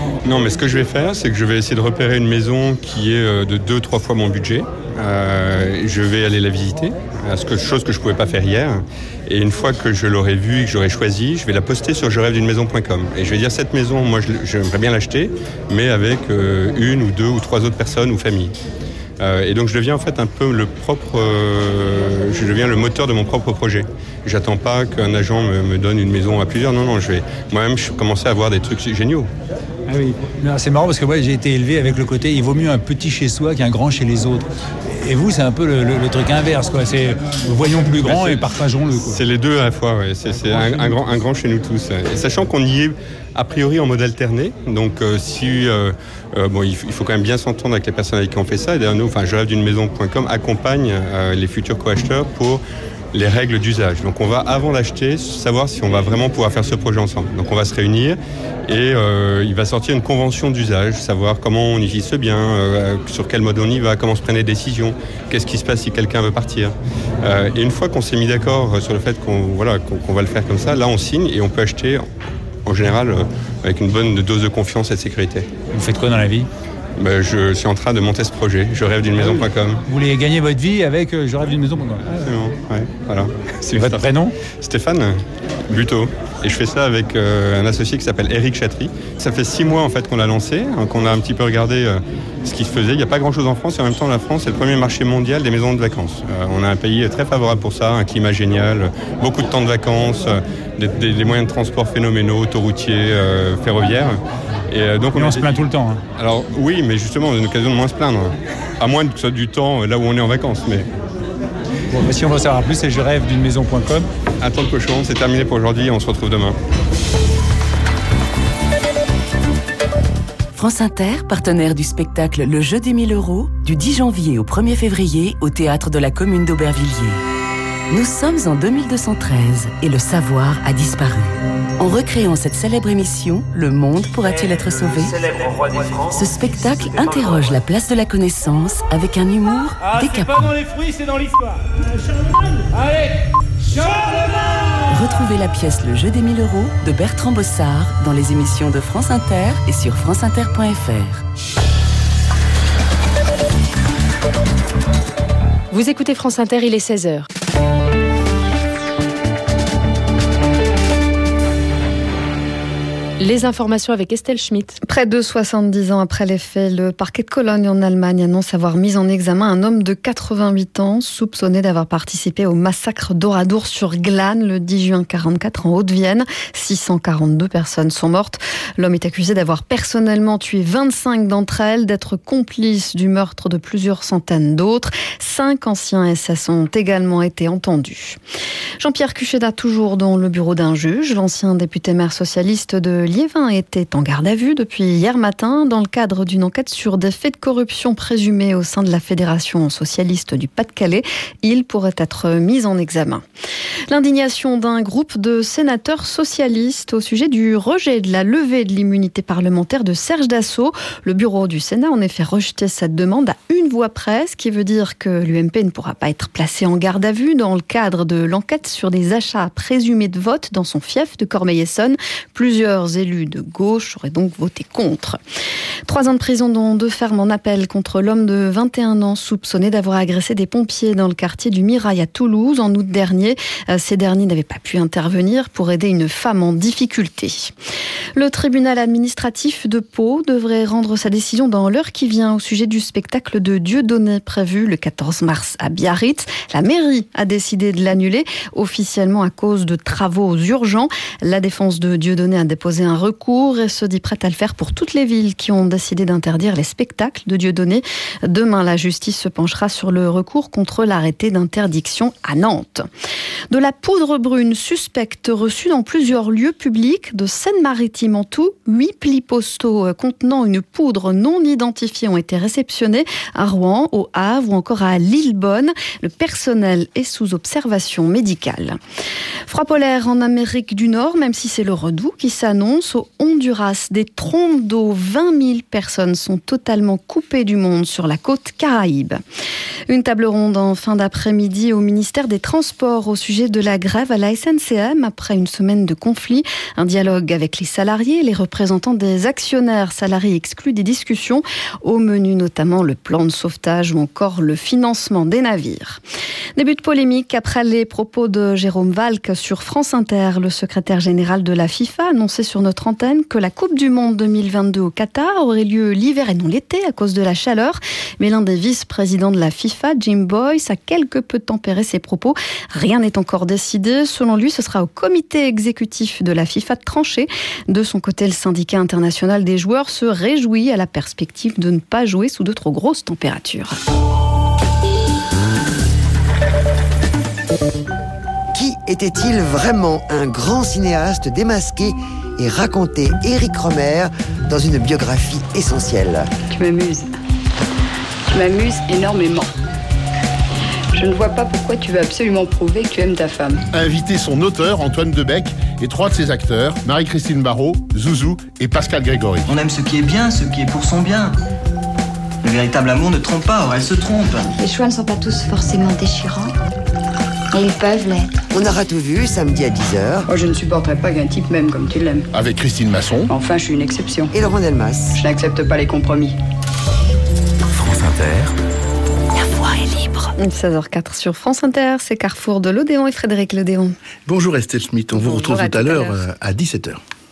Non, mais ce que je vais faire, c'est que je vais essayer de repérer une maison qui est de 2-3 fois mon budget. Je vais aller la visiter, chose que je ne pouvais pas faire hier. Et une fois que je l'aurai vue et que j'aurai choisi, je vais la poster sur je rêve d'une maison.com. Et je vais dire, cette maison, moi, j'aimerais bien l'acheter, mais avec 1 ou 2 ou 3 autres personnes ou familles. Et donc je deviens en fait un peu je deviens le moteur de mon propre projet. J'attends pas qu'un agent me donne une maison à plusieurs. Non, je vais moi-même commencer à avoir des trucs géniaux. Ah oui, c'est marrant parce que moi j'ai été élevé avec le côté il vaut mieux un petit chez soi qu'un grand chez les autres. Et vous, c'est un peu le truc inverse, quoi. C'est voyons plus grand et partageons-le, quoi. C'est les deux à la fois, ouais. C'est un grand chez nous tous. Et sachant qu'on y est a priori en mode alterné, donc il faut quand même bien s'entendre avec les personnes avec qui on fait ça. Et d'ailleurs, nous, je rêve d'une maison.com accompagne les futurs co-acheteurs pour les règles d'usage. Donc on va, avant d'acheter, savoir si on va vraiment pouvoir faire ce projet ensemble. Donc on va se réunir et il va sortir une convention d'usage, savoir comment on utilise ce bien, sur quel mode on y va, comment se prennent les décisions, qu'est-ce qui se passe si quelqu'un veut partir. Et une fois qu'on s'est mis d'accord sur le fait qu'on va le faire comme ça, là on signe et on peut acheter en général avec une bonne dose de confiance et de sécurité. Vous faites quoi dans la vie ? Je suis en train de monter ce projet, je rêve d'une maison.com. Vous voulez gagner votre vie avec je rêve d'une maison.com. Absolument, ouais, voilà. C'est votre prénom ? Stéphane Buteau. Et je fais ça avec un associé qui s'appelle Éric Chatry. Ça fait 6 mois en fait qu'on l'a lancé, qu'on a un petit peu regardé ce qui se faisait. Il n'y a pas grand-chose en France et en même temps la France est le premier marché mondial des maisons de vacances. On a un pays très favorable pour ça, un climat génial, beaucoup de temps de vacances, des moyens de transport phénoménaux, autoroutiers, ferroviaires. Et donc on se plaint tout le temps. Hein. Alors oui, mais justement, on a une occasion de moins se plaindre. À moins que ce soit du temps là où on est en vacances. Mais... Bon, si on veut savoir plus, c'est je rêve d'une maison.com. Attends le cochon, c'est terminé pour aujourd'hui, on se retrouve demain. France Inter, partenaire du spectacle Le Jeu des 1000 euros, du 10 janvier au 1er février au théâtre de la commune d'Aubervilliers. Nous sommes en 2213 et le savoir a disparu. En recréant cette célèbre émission, le monde pourra-t-il être sauvé ? Ce spectacle interroge la place de la connaissance avec un humour décapant. C'est pas dans les fruits, c'est dans l'histoire. Charlemagne ! Allez, Charlemagne ! Retrouvez la pièce Le Jeu des 1000 euros de Bertrand Bossard dans les émissions de France Inter et sur franceinter.fr. Vous écoutez France Inter, il est 16h. Les informations avec Estelle Schmitt. Près de 70 ans après les faits, le parquet de Cologne en Allemagne annonce avoir mis en examen un homme de 88 ans soupçonné d'avoir participé au massacre d'Oradour-sur-Glane le 10 juin 1944 en Haute-Vienne. 642 personnes sont mortes. L'homme est accusé d'avoir personnellement tué 25 d'entre elles, d'être complice du meurtre de plusieurs centaines d'autres. 5 anciens SS ont également été entendus. Jean-Pierre Cuchéda, toujours dans le bureau d'un juge. L'ancien député maire socialiste de Liévin était en garde à vue depuis hier matin dans le cadre d'une enquête sur des faits de corruption présumés au sein de la Fédération socialiste du Pas-de-Calais. Il pourrait être mis en examen. L'indignation d'un groupe de sénateurs socialistes au sujet du rejet de la levée de l'immunité parlementaire de Serge Dassault. Le bureau du Sénat a en effet rejeté cette demande à une voix près, ce qui veut dire que l'UMP ne pourra pas être placé en garde à vue dans le cadre de l'enquête sur des achats présumés de vote dans son fief de Cormeil-Essonnes. Plusieurs élus de gauche auraient donc voté contre. 3 ans de prison dont 2 fermes en appel contre l'homme de 21 ans soupçonné d'avoir agressé des pompiers dans le quartier du Mirail à Toulouse en août dernier. Ces derniers n'avaient pas pu intervenir pour aider une femme en difficulté. Le tribunal administratif de Pau devrait rendre sa décision dans l'heure qui vient au sujet du spectacle de Dieudonné prévu le 14 mars à Biarritz. La mairie a décidé de l'annuler officiellement à cause de travaux urgents. La défense de Dieudonné a déposé un recours et se dit prête à le faire pour toutes les villes qui ont décidé d'interdire les spectacles de Dieudonné. Demain, la justice se penchera sur le recours contre l'arrêté d'interdiction à Nantes. De la poudre brune suspecte reçue dans plusieurs lieux publics de Seine-Maritime. En tout, 8 plis postaux contenant une poudre non identifiée ont été réceptionnés à Rouen, au Havre ou encore à Lillebonne. Le personnel est sous observation médicale. Froid polaire en Amérique du Nord, même si c'est le redout qui s'annonce. s'annonce au Honduras. Des trompes d'eau, 20 000 personnes sont totalement coupées du monde sur la côte Caraïbe. Une table ronde en fin d'après-midi au ministère des Transports au sujet de la grève à la SNCM après une semaine de conflit. Un dialogue avec les salariés, les représentants des actionnaires salariés exclus des discussions. Au menu notamment le plan de sauvetage ou encore le financement des navires. Début de polémique après les propos de Jérôme Valcke sur France Inter. Le secrétaire général de la FIFA a annoncé sur notre antenne que la Coupe du Monde 2022 au Qatar aurait lieu l'hiver et non l'été à cause de la chaleur. Mais l'un des vice-présidents de la FIFA, Jim Boyce, a quelque peu tempéré ses propos. Rien n'est encore décidé. Selon lui, ce sera au comité exécutif de la FIFA de trancher. De son côté, le syndicat international des joueurs se réjouit à la perspective de ne pas jouer sous de trop grosses températures. Qui était-il vraiment? Un grand cinéaste démasqué et raconté Éric Rohmer dans une biographie essentielle. Tu m'amuses. Tu m'amuses énormément. Je ne vois pas pourquoi tu veux absolument prouver que tu aimes ta femme. Inviter son auteur, Antoine Debec, et 3 de ses acteurs, Marie-Christine Barrault, Zouzou et Pascal Grégory. On aime ce qui est bien, ce qui est pour son bien. Le véritable amour ne trompe pas, or elle se trompe. Les choix ne sont pas tous forcément déchirants. Et ils peuvent l'être. On aura tout vu samedi à 10h. Moi, je ne supporterai pas qu'un type m'aime comme tu l'aimes. Avec Christine Masson. Enfin, je suis une exception. Et Laurent Delmas. Je n'accepte pas les compromis. France Inter. La voix est libre. 16h04 sur France Inter, c'est Carrefour de l'Odéon et Frédéric L'Odéon. Bonjour Estelle Schmitt, on vous retrouve tout à l'heure à 17h.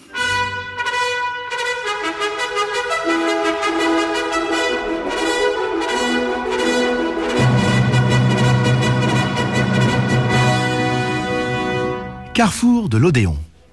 Carrefour de l'Odéon.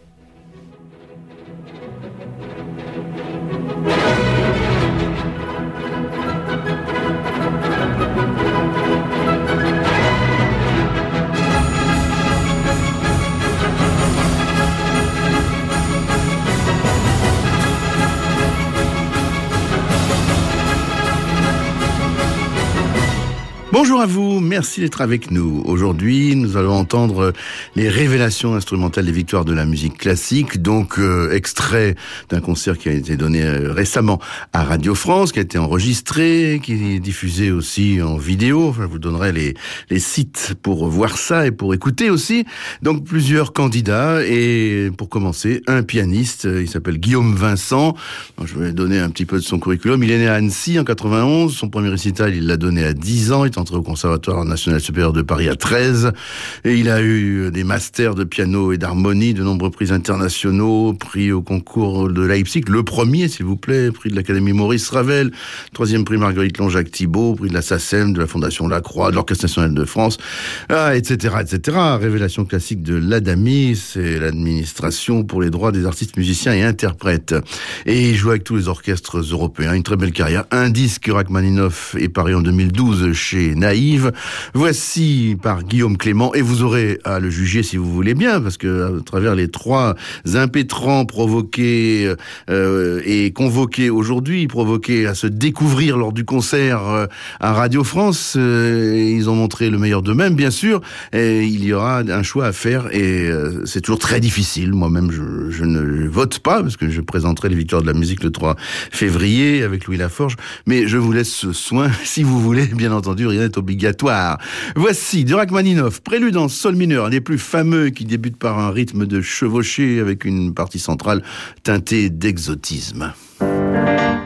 Bonjour à vous, merci d'être avec nous. Aujourd'hui, nous allons entendre les révélations instrumentales des victoires de la musique classique, donc extrait d'un concert qui a été donné récemment à Radio France, qui a été enregistré, qui est diffusé aussi en vidéo. Je vous donnerai les sites pour voir ça et pour écouter aussi. Donc plusieurs candidats et pour commencer, un pianiste, il s'appelle Guillaume Vincent. Je vais donner un petit peu de son curriculum. Il est né à Annecy en 91, son premier récital il l'a donné à 10 ans, il est entré au Conservatoire National Supérieur de Paris à 13, et il a eu des masters de piano et d'harmonie, de nombreux prix internationaux, prix au concours de Leipzig, le premier s'il vous plaît, prix de l'Académie Maurice Ravel, 3e prix Marguerite Long-Jacques Thibault, prix de la SACEM, de la Fondation Lacroix, de l'Orchestre National de France, etc., etc. Révélation classique de l'ADAMI, c'est l'administration pour les droits des artistes, musiciens et interprètes. Et il joue avec tous les orchestres européens, une très belle carrière, un disque Rachmaninoff est paru en 2012 chez Naïve. Voici par Guillaume Clément, et vous aurez à le juger si vous voulez bien, parce que à travers les 3 impétrants provoqués et convoqués aujourd'hui, provoqués à se découvrir lors du concert à Radio France, ils ont montré le meilleur d'eux-mêmes, bien sûr, et il y aura un choix à faire, et c'est toujours très difficile. Moi-même, je ne vote pas, parce que je présenterai les victoires de la musique le 3 février avec Louis Laforge, mais je vous laisse ce soin, si vous voulez, bien entendu, rien n'est obligatoire. Voici de Rachmaninoff, prélude en sol mineur, un des plus fameux, qui débute par un rythme de chevauchée avec une partie centrale teintée d'exotisme.